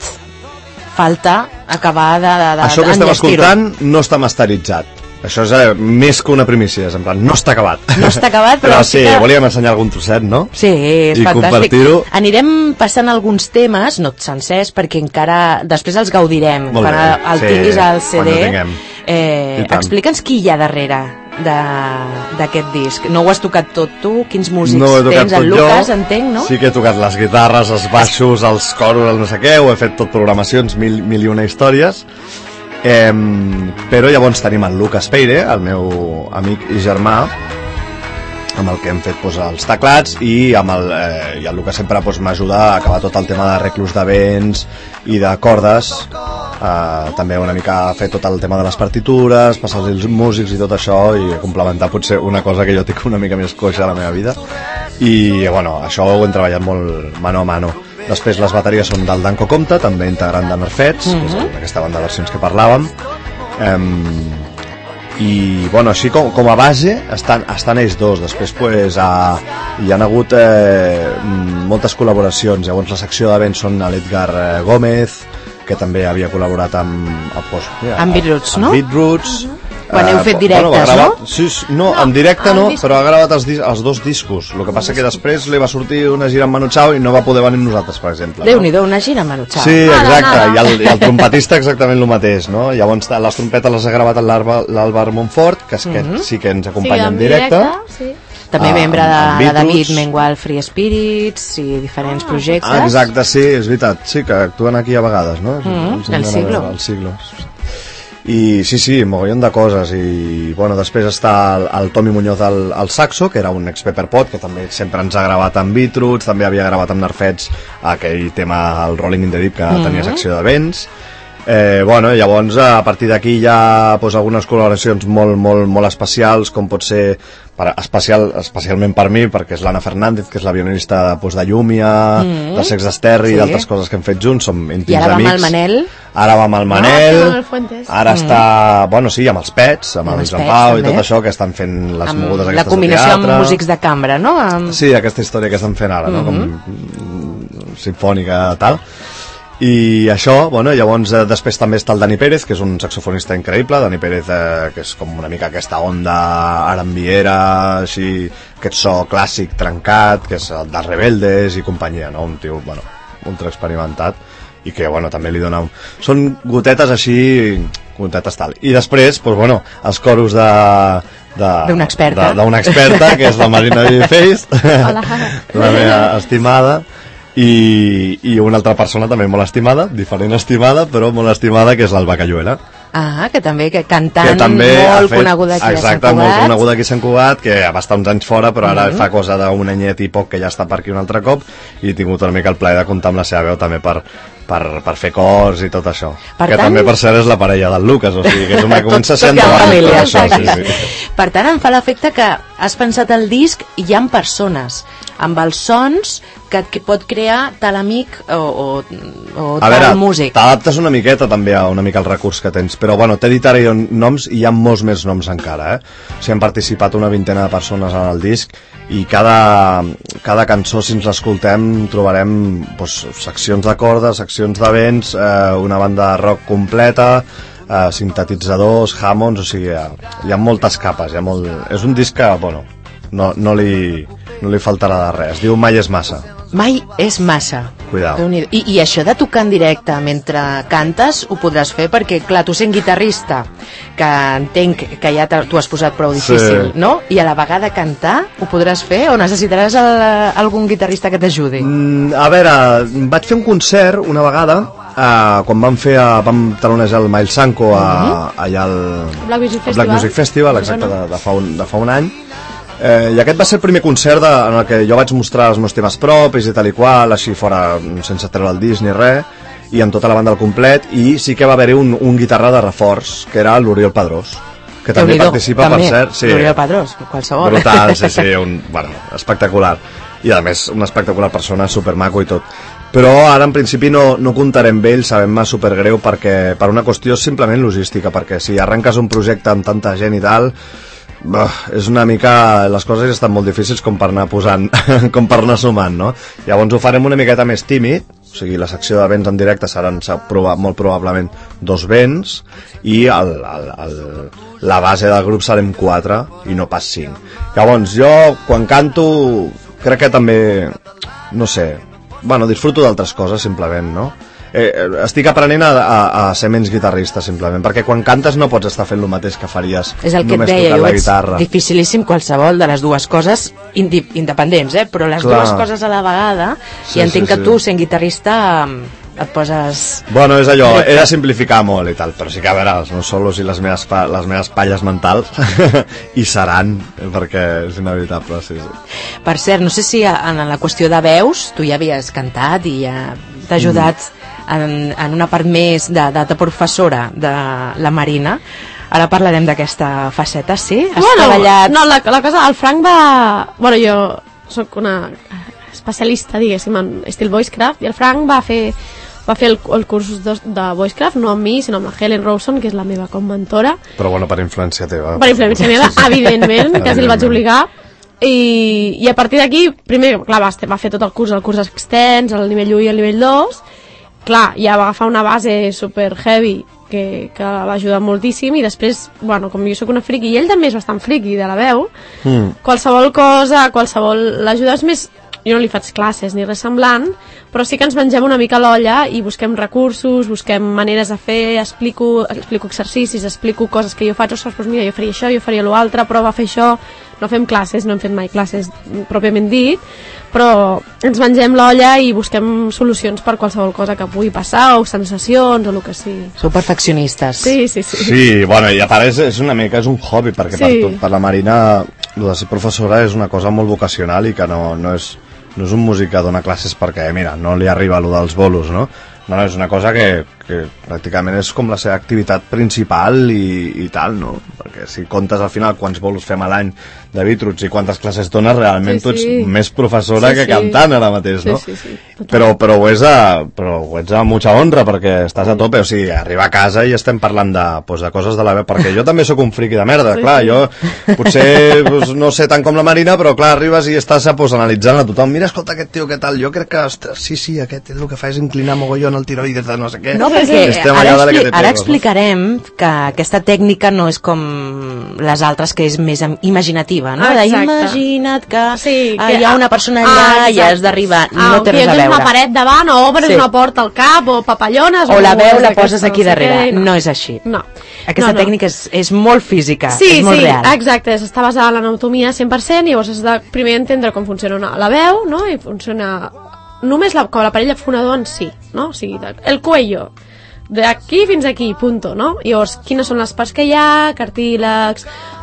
B: Falta acabar de, de, de
C: Això que estem
B: d'enllestir-ho.
C: escoltant no està masteritzat. Això és eh, més que una primícia, és en plan, no està acabat.
B: No està acabat, però
C: sí,
B: sí que-
C: volíem ensenyar algun trosset, no?
B: Sí, és
C: I
B: fantàstic.
C: compartir-ho.
B: Anirem passant alguns temes, no sencers, perquè encara després els gaudirem.
C: Molt
B: quan
C: bé,
B: el, el
C: sí,
B: tinguis al C
C: quan
B: D.
C: el tinguem.
B: Eh,
C: I tant.
B: Explica'ns qui hi ha darrere de- d'aquest disc. No ho has tocat tot tu? Quins músics
C: No ho he tocat
B: tens?
C: tot
B: En Lucas,
C: jo.
B: entenc, no?
C: Sí que he tocat les guitarres, els baixos, els coros, el no sé què, ho he fet tot programacions, mil, mil i una històries. Eh, però llavors tenim el Lucas Peire, el meu amic i germà, amb el que hem fet pues, els teclats, i amb el, eh, i el Lucas sempre pues, m'ajuda a acabar tot el tema d'arreglos de vents i de cordes, eh, també una mica a fer tot el tema de les partitures, passar els músics i tot això, i complementar potser una cosa que jo tinc una mica més coixa a la meva vida, i bueno, això ho hem treballat molt mano a mano. Després les bateries són del Danko Comte, també integrant de Nerfets, mm -hmm. que és aquesta banda de versions que parlàvem. Um, i bueno, així com, com a base estan, estan ells dos. Després pues, a, hi han hagut eh, moltes col·laboracions. Llavors la secció de vents són l'Edgar eh, Gómez, que també havia col·laborat amb amb, pues, mira,
B: Amb Beatroots,
C: amb
B: no?
C: Beatroots.
B: Uh -huh. Quan heu fet
C: va
B: directes,
C: gravar,
B: no?
C: Sí, sí, no, no, en directe no, però ha gravat els, dis els dos discos. El que passa que després li va sortir una gira amb Manu Chao i no va poder venir amb nosaltres, per exemple.
B: Déu-n'hi-do, una gira amb Manu Chao.
C: Sí,
D: Nada,
C: exacte,
D: nada.
C: I, el, i el trompetista exactament el mateix, no? Llavors les trompetes les ha gravat l'Àlvar Montfort, que, és que
B: Mhm.
C: sí que ens
D: Sí,
C: acompanya en
D: en
C: directe.
D: sí.
B: També
C: Ah,
B: membre
C: amb-
B: de,
C: amb
B: de
C: Beatroots.
B: David Mengual Free Spirits i diferents projectes.
C: Ah, exacte, sí, és veritat, sí, que actuen aquí a vegades, no?
B: Mhm,
C: Els
B: del
C: hem d'anar a
B: siglo.
C: veure, El siglo. I sí, sí, mogollon de coses. I bueno, després està el, el Tomi Muñoz al, al saxo, que era un ex-Pepperpot, que també sempre ens ha gravat amb Beatroots, també havia gravat amb Nerfets aquell tema, el Rolling in the Deep, que
B: Mhm.
C: tenia secció de vents. Eh, bueno, llavors a partir d'aquí hi ha pues, algunes col·laboracions molt, molt, molt especials, com pot ser per, especial, especialment per mi, perquè és l'Anna Fernández, que és la violinista pues, de Llúmia, mm. de Sex d'Esterri
B: sí.
C: i d'altres coses que hem fet junts, som íntims amics.
B: I ara
C: amics.
B: va amb el Manel.
C: Ara va amb el Manel,
D: no,
C: ara
B: mm.
C: està, bueno, sí, amb els Pets, amb, amb el Joan Pau també. I tot això, que estan fent les
B: amb
C: mogudes
B: la
C: aquestes de teatre. La
B: combinació amb músics de cambra, no? Amb...
C: Sí, aquesta història que estan fent ara, mm-hmm. no? Com simfònica, tal. I això, bueno, llavors eh, després també està el Dani Pérez, que és un saxofonista increïble. Dani Pérez, eh, que és com una mica aquesta onda arambiera, així, aquest so clàssic trencat, que és el de Rebeldes i companyia, no? Un tio, bueno, ultra experimentat i que, bueno, també li dona un... Són gotetes així, gotetes tal. I després, doncs, bueno, els coros de...
B: d'una experta.
C: D'una experta, que és la Marina Viviface, la meva estimada. I, i una altra persona també molt estimada, diferent estimada, però molt estimada, que és l'Alba Cayuela.
B: Ah, que també, que cantant
C: que també
B: molt
C: fet,
B: coneguda aquí a Sant Cugat.
C: Exacte, molt coneguda aquí a Sant Cugat, que va estar uns anys fora, però ara mm-hmm. fa cosa d'un anyet i poc que ja està per aquí un altre cop, i he tingut una mica el plaer de comptar amb la seva veu també per, per, per fer cors i tot això. Per que tant... també, per cert, és la parella del Lucas, o sigui, que és una comença sent
B: família,
C: això, sí, sí.
B: Per tant, em fa l'efecte que has pensat el disc i hi ha persones amb els sons que et pot crear tal amic o, o, o tal
C: veure,
B: músic.
C: T'adaptes una miqueta també a una mica el recurs que tens, però bueno, t'he dit ara jo noms i hi ha molts més noms encara, eh? O sigui, han participat una vintena de persones en el disc i cada, cada cançó, si ens l'escoltem, trobarem pues, seccions de cordes, seccions de vents, eh, una banda de rock completa, eh, sintetitzadors, Hammonds, o sigui, hi ha moltes capes, hi ha molt... és un disc que, bueno, no, no, li, no li faltarà de res. Es diu Mai és massa.
B: Mai és massa.
C: Cuidao.
B: I, I això de tocar en directe mentre cantes ho podràs fer perquè, clar, tu sent guitarrista, que entenc que ja t'ho has posat prou difícil, sí. no? I a la vegada cantar ho podràs fer o necessitaràs el, algun guitarrista que t'ajudi?
C: Mm, a veure, vaig fer un concert una vegada Uh, quan vam fer uh, vam talonejar el Miles Sanko a, mm-hmm. allà al
D: Black Music Festival,
C: Black Music Festival exacte, de, de, fa un, de fa un any eh, i aquest va ser el primer concert de, en el que jo vaig mostrar els meus temes propis i tal i qual, així fora sense treure el disc ni res, i amb tota la banda al complet, i sí que va haver-hi un, un guitarra de reforç, que era l'Oriol Padrós, que també
B: Déu-n'hi-do,
C: participa
B: també.
C: per cert sí,
B: l'Oriol Padrós, qualsevol
C: brutal, sí, sí, un, bueno, espectacular, i a més una espectacular persona, supermaco i tot. Però ara en principi no, no comptarem amb ell, sabem-me supergreu perquè per una qüestió simplement logística, perquè si arrenques un projecte amb tanta gent i tal, bah, és una mica, les coses estan molt difícils com per anar posant, com per anar sumant, no? Llavors ho farem una miqueta més tímid, o sigui, la secció de vents en directe seran prova, molt probablement dos vents i el, el, el, la base del grup serem quatre i no pas cinc. Llavors jo quan canto crec que també, no sé, bueno, disfruto d'altres coses simplement, no? Eh, estic aprenent a, a, a ser menys guitarrista simplement, perquè quan cantes no pots estar fent el mateix que faries
B: és el que
C: només
B: et deia,
C: tocant
B: jo
C: la
B: veig
C: guitarra.
B: Dificilíssim qualsevol de les dues coses indi independents, eh? Però les
C: Clar.
B: dues coses a la vegada,
C: Sí,
B: i entenc
C: sí,
B: que
C: sí.
B: tu sent guitarrista et poses...
C: Bueno, és allò, he de simplificar molt i tal, però sí que a veure, els meus solos i les meves, pa, les meves palles mentals hi seran, perquè és inevitable, sí, sí.
B: Per cert, no sé si en la qüestió de veus tu ja havies cantat i ja t'ha ajudat mm. en, en una part més de, de, de professora de la Marina. Ara parlarem d'aquesta faceta, sí? Has
D: bueno,
B: treballat...
D: No, la, la cosa, el Frank va... Bueno, jo soc una especialista, diguéssim, en estil voicecraft, i el Frank va fer va fer el, el curs de, de voicecraft, no amb mi, sinó amb la Helen Rawson, que és la meva com mentora.
C: Però bueno, per influència teva.
D: Per influència meva, evidentment, quasi el vaig obligar. I, i a partir d'aquí, primer, clar, va, va fer tot el curs, el curs extens, el nivell u i el nivell dos. Clar, ja va agafar una base super heavy que, que va ajudar moltíssim, i després, bueno, com jo sóc una friki, i ell també és bastant friki de la veu, mm. qualsevol cosa, qualsevol... L'ajuda és més... Jo no li faig classes ni res semblant, però sí que ens mengem una mica l'olla i busquem recursos, busquem maneres de fer, explico, explico exercicis, explico coses que jo faig, ostres, doncs mira, jo faria això, jo faria l'altre, prova a fer això. No fem classes, no hem fet mai classes pròpiament dit, però ens mengem l'olla i busquem solucions per qualsevol cosa que pugui passar, o sensacions, o el que sigui.
B: Sou perfeccionistes.
D: Sí, sí, sí.
C: Sí, bueno, i a part és, és una mica, és un hobby, perquè sí. per, tot, per la Marina, el de ser professora és una cosa molt vocacional i que no, no és... no és un músic que dona classes perquè, mira, no li arriba allò dels bolos, no? No, és una cosa que, que pràcticament és com la seva activitat principal i, i tal, no? Perquè si comptes al final quants bolos fem a l'any de Beatroots i quantes classes dones, realment
D: Sí,
C: tu ets
D: sí.
C: més professora
D: Sí,
C: que
D: sí.
C: cantant ara mateix, no?
D: Sí, sí, sí, total.
C: Però, però, ho és a, però ho ets a mucha honra perquè estàs a tope, o sigui, arribar a casa i estem parlant de, pues, de coses de la veu, perquè jo també sóc un friqui de merda,
D: Sí,
C: clar,
D: sí.
C: jo potser pues, no sé tant com la Marina, però clar, arribes i estàs pues, analitzant a tothom, mira, escolta aquest tio, què tal, jo crec que, ostres, sí, sí, aquest el que fa és inclinar mogollon el tiroides de no sé què.
B: No, perquè
C: Estem
B: ara,
C: allà dale que
B: expli
C: te
B: ara
C: pego,
B: explicarem que aquesta tècnica no és com les altres, que és més im- imaginativa, no?
D: Exacte.
B: D'imagina't que,
D: Sí,
B: ah,
D: que-
B: hi ha una persona allà
D: ah,
B: i
D: exacte.
B: has d'arribar.
D: Ah,
B: No té
D: que
B: res a
D: tens
B: veure.
D: una paret davant, o obres
B: Sí.
D: una porta al cap, o papallones...
B: O la veu la
D: d'aquestes,
B: poses aquí
D: no sé
B: darrere.
D: què,
B: No és així.
D: No.
B: Aquesta
D: No, no.
B: tècnica és, és molt física,
D: Sí,
B: és molt
D: sí,
B: real.
D: exacte, està basada en l'anatomia cent per cent, i llavors has de primer entendre com funciona una, la veu, no? I funciona només la, com l'aparell fonador en si, no? O sigui, de, el cuello, d'aquí fins aquí, punto, no? I llavors, quines són les parts que hi ha, cartílags,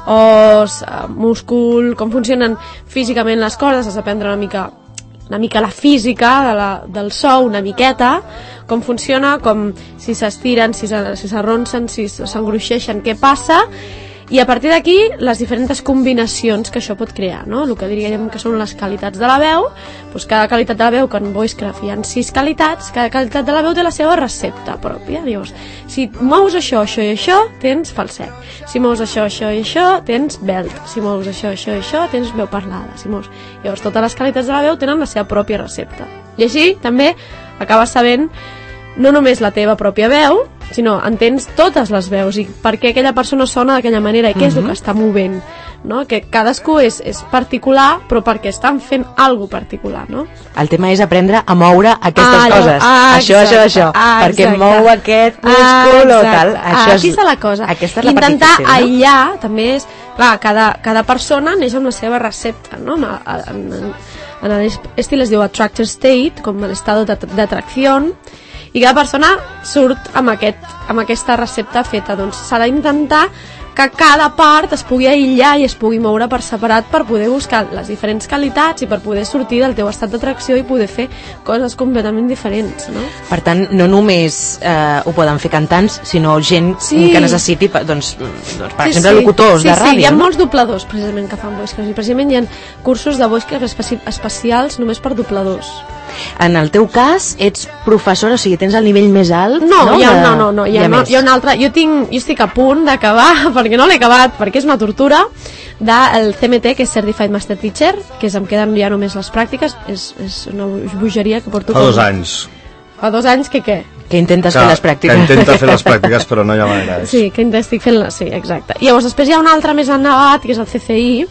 D: os, eh, múscul, com funcionen físicament les cordes, has d'aprendre una mica una mica la física de la, del so, una miqueta, com funciona, com si s'estiren, si s'arronsen, si s'engruixeixen, què passa, i a partir d'aquí les diferents combinacions que això pot crear, no? El que diríem que són les qualitats de la veu, doncs cada qualitat de la veu, que en Voicecraft hi ha sis qualitats, cada qualitat de la veu té la seva recepta pròpia. Llavors, si mous això, això i això, tens falset. Si mous això, això i això, tens belt. Si mous això, això i això, tens veu parlada. Si mous... Llavors, totes les qualitats de la veu tenen la seva pròpia recepta. I així, també, acabes sabent no només la teva pròpia veu, sinó entens totes les veus i per què aquella persona sona d'aquella manera i què és el que està movent, no? Que cadascú és, és particular, però perquè estan fent alguna particular, no?
B: El tema és aprendre a moure aquestes
D: Ah, allò,
B: coses.
D: ah,
B: això, això,
D: exacte,
B: això.
D: ah,
B: perquè
D: exacte.
B: mou aquest múscul o tal.
D: Ah,
B: Això
D: aquí està la cosa.
B: Aquesta és la
D: Intentar
B: part difícil, no?
D: aïllar també és... Clar, cada, cada persona neix amb la seva recepta, no? En, en, en, en l'estil es diu attractor state, com l'estado d'atracció, i cada persona surt amb, aquest, amb aquesta recepta feta. Doncs s'ha d'intentar que cada part es pugui aïllar i es pugui moure per separat per poder buscar les diferents qualitats i per poder sortir del teu estat d'atracció i poder fer coses completament diferents, no?
B: Per tant, no només eh, ho poden fer cantants, sinó gent
D: Sí.
B: que necessiti, pa- doncs, doncs per
D: Sí,
B: exemple,
D: sí.
B: locutors
D: sí,
B: de
D: Sí,
B: ràdio.
D: hi ha
B: no?
D: molts dobladors, precisament, que fan Voicecraft, i precisament hi ha cursos de Voicecraft especi especials només per dobladors.
B: En el teu cas, ets professora, o sigui, tens el nivell més alt?
D: No,
B: no,
D: hi ha,
B: de-
D: no, no, no, hi ha, no,
B: més.
D: hi ha una altra. Jo, tinc, jo estic a punt d'acabar, perquè no l'he acabat, perquè és una tortura, del C M T, que és Certified Master Teacher, que és, em queden ja només les pràctiques, és, és una bogeria que porto...
C: Fa
D: com-
C: dos anys.
D: Fa dos anys que què?
B: Que intentes
C: Que,
B: fer les pràctiques.
C: que intenta fer les pràctiques, però no hi ha manera. És.
D: Sí, que estic fent la... Sí, exacte. I llavors després hi ha un altre més endavant, que és el C C I,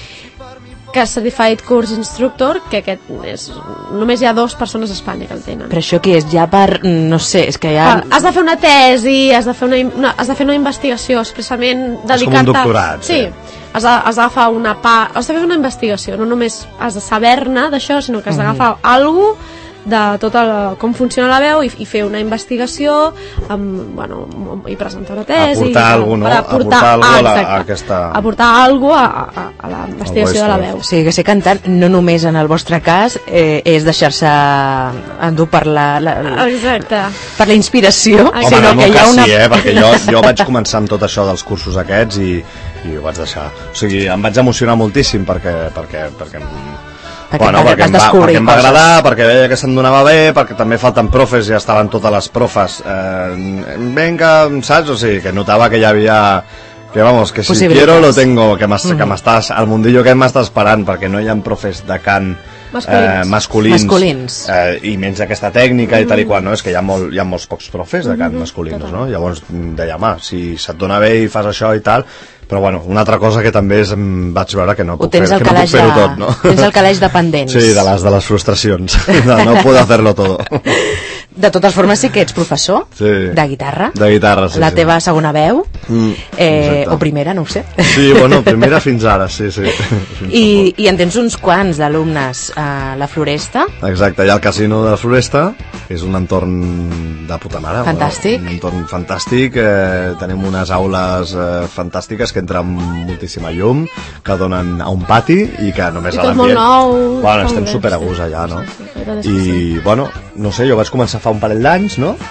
D: que és Certified Course Instructor, que aquest és... Només hi ha dues persones a Espanya que el tenen.
B: Però això què és? Ja per... no sé, és que ja...
D: Ah, has de fer una tesi, has de fer una, una, has de fer una investigació expressament dedicar-te...
C: com un doctorat,
D: Sí,
C: sí.
D: has de- has d'agafar una part... Has de fer una investigació, no només has de saber-ne d'això, sinó que has d'agafar
C: Mhm.
D: alguna cosa de tota la, com funciona la veu i, i fer una investigació amb, bueno, i presentar una tesi
C: Aportar
D: i,
C: alguna cosa, no?
D: per
C: Aportar alguna cosa a la-
D: exacte,
C: a aquesta-
D: aportar alguna cosa a, a, a la investigació de la
C: Voicecraft.
D: veu.
B: O sigui, que ser cantant, no només en el vostre cas, eh, és deixar-se endur per la, la, la,
D: Exacte.
B: per la inspiració,
D: Home,
C: Home,
B: sinó
C: no,
B: que hi ha una...
C: sí, eh? Perquè jo, jo vaig començar amb tot això dels cursos aquests i, i ho vaig deixar. O sigui, em vaig emocionar moltíssim perquè... perquè, perquè
B: Perquè
C: bueno,
B: vas
C: perquè, em va,
B: descobrir
C: perquè em va
B: coses.
C: agradar, perquè veia que se'm donava bé, perquè també falten profes, ja estaven totes les profes. Eh, venga, saps? O sigui, que notava que hi havia... Que vamos, que si
B: Possibilitats.
C: quiero lo tengo, que m'estàs,
B: Mhm.
C: que m'estàs, el mundillo que m'està esperant, perquè no hi ha profes de cant
D: Masculins.
C: eh, masculins,
B: Masculins.
C: Eh, i menys aquesta tècnica i tal i qual, no? És que hi ha, molt, hi ha molts pocs profes de cant masculins, no? Llavors deia, home, si se't dona bé i fas això i tal, però bueno, una altra cosa que també és, em vaig veure que no
B: Ho
C: puc
B: tens
C: fer,
B: al
C: que no puc
B: calaix
C: fer-ho
B: de,
C: tot, no?
B: tens el calaix de pendents.
C: Sí, de les, de les frustracions, de no poder hacerlo todo.
B: De totes formes, sí que ets professor
C: Sí.
B: de guitarra.
C: De guitarra, sí,
B: La
C: sí.
B: teva segona veu,
C: Mm,
B: eh,
C: exacte.
B: o primera, no ho sé.
C: Sí, bueno, primera fins ara, sí, sí. Fins
B: I, I en tens uns quants d'alumnes a la Floresta.
C: Exacte, hi ha el casino de la Floresta, que és un entorn de puta mare.
B: Fantàstic.
C: Un entorn fantàstic, eh, tenim unes aules eh, fantàstiques que entren amb moltíssima llum, que donen a un pati i que només
D: I
C: a
D: tot molt
C: l'ambient...
D: nou,
C: Bueno,
D: molt
C: estem
D: bé,
C: super a
D: sí.
C: gust allà, no?
D: Sí, sí, la veritat és que
C: I, bueno, no sé, jo vaig començar fa un parell d'anys, no?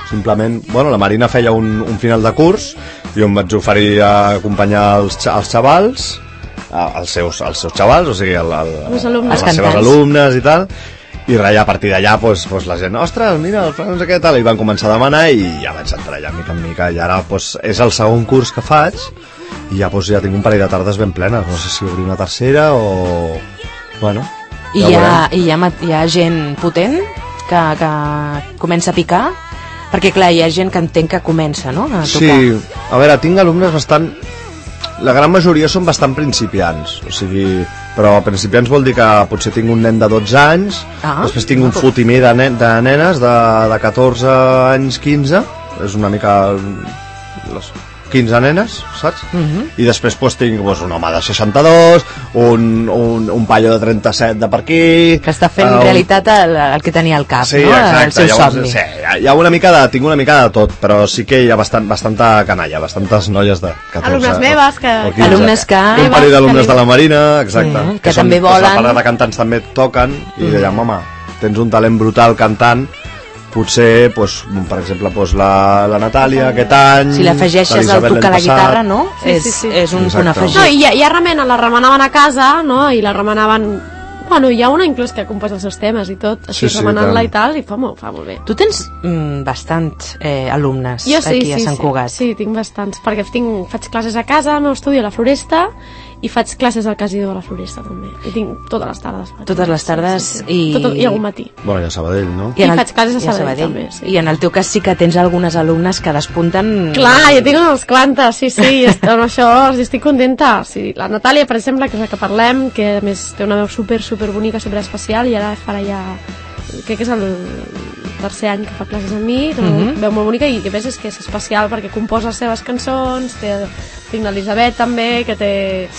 C: simplement, bueno, la Marina feia un, un final de curs i jo em vaig oferir a acompanyar els, els xavals, els seus, els seus xavals, o sigui, el, el,
D: Els alumnes.
C: les seves alumnes i tal, i res, a partir d'allà pues, pues, la gent, ostres, mira, el Fran no sé què tal, i van començar a demanar i ja vaig entrar allà mica en mica, i ara pues, és el segon curs que faig i ja, pues, ja tinc un parell de tardes ben plenes, no sé si obrir una tercera o... bueno,
B: I
C: ja
B: hi ha,
C: veurem.
B: hi, ha, ma- hi ha gent potent que, que comença a picar? Perquè, clar, hi ha gent que entenc que comença, no?, a tocar.
C: Sí, a veure, tinc alumnes bastant... La gran majoria són bastant principiants, o sigui... Però principiants vol dir que potser tinc un nen de dotze anys,
B: Ah.
C: després tinc un fotimer de, nen, de nenes de, de catorze anys, quinze, és una mica... Les quinze nenes, saps?
B: Mhm.
C: I després pues, tinc pues, un home de seixanta-dos, un, un, un paio de trenta-set de per aquí...
B: Que està fent
C: eh, un-
B: realitat el, el que tenia al cap,
C: Sí,
B: no?,
C: exacte,
B: el seu
C: llavors,
B: somni.
C: sí, hi ha, hi ha una mica de, tinc una mica de tot, però sí que hi ha bastant, bastanta canalla, bastantes noies de catorze.
D: Alumnes
C: o-
D: meves que-
C: o quinze.
B: Alumnes que-
C: Un parell d'alumnes
D: que-
C: de la Marina, exacte.
B: Mm, que
C: són-
B: també
C: doncs,
B: volen.
C: a part de cantants també toquen, i deien, home, tens un talent brutal cantant, potser, pues, per exemple, pues, la, la Natàlia aquest any...
B: Si l'afegeixes al
C: l'Elisabet
B: tocar la
C: l'any passat.
B: guitarra, no?,
D: Sí,
B: és,
D: sí, sí.
B: és un
C: Exacte.
B: punt afegit.
D: No, i ja, ja remenen, la remenaven a casa, no? I la remenaven... Bueno, hi ha una inclús que composa els seus temes i tot, així
C: Sí, sí,
D: remenant-la
C: tant.
D: i tal, i fa molt, fa molt bé.
B: Tu tens mm, bastants eh, alumnes
D: Jo sí,
B: aquí a
D: sí,
B: Sant
D: sí,
B: Cugat.
D: sí, tinc bastants, perquè tinc, faig classes a casa, al meu estudi a la Floresta, i faig classes al Casidor a la Floresta també, i tinc totes les tardes. faig.
B: Totes les tardes
D: sí, sí.
B: i-
D: Tot, i algun matí.
C: Bueno, i a Sabadell, no?
D: I faig classes a Sabadell, també, sí.
B: I en el teu cas sí que tens algunes alumnes que despunten...
D: Clar, jo tinc unes quantes, sí, sí, i est- amb això estic contenta. Sí, la Natàlia, per exemple, que és la que parlem, que a més té una veu super, super bonica, super especial, i ara farà ja... crec que és el tercer any que fa classes amb mi, té una
B: Mhm.
D: veu molt bonica, i a més és que és especial perquè composa les seves cançons, té, tinc l'Elisabet també, que té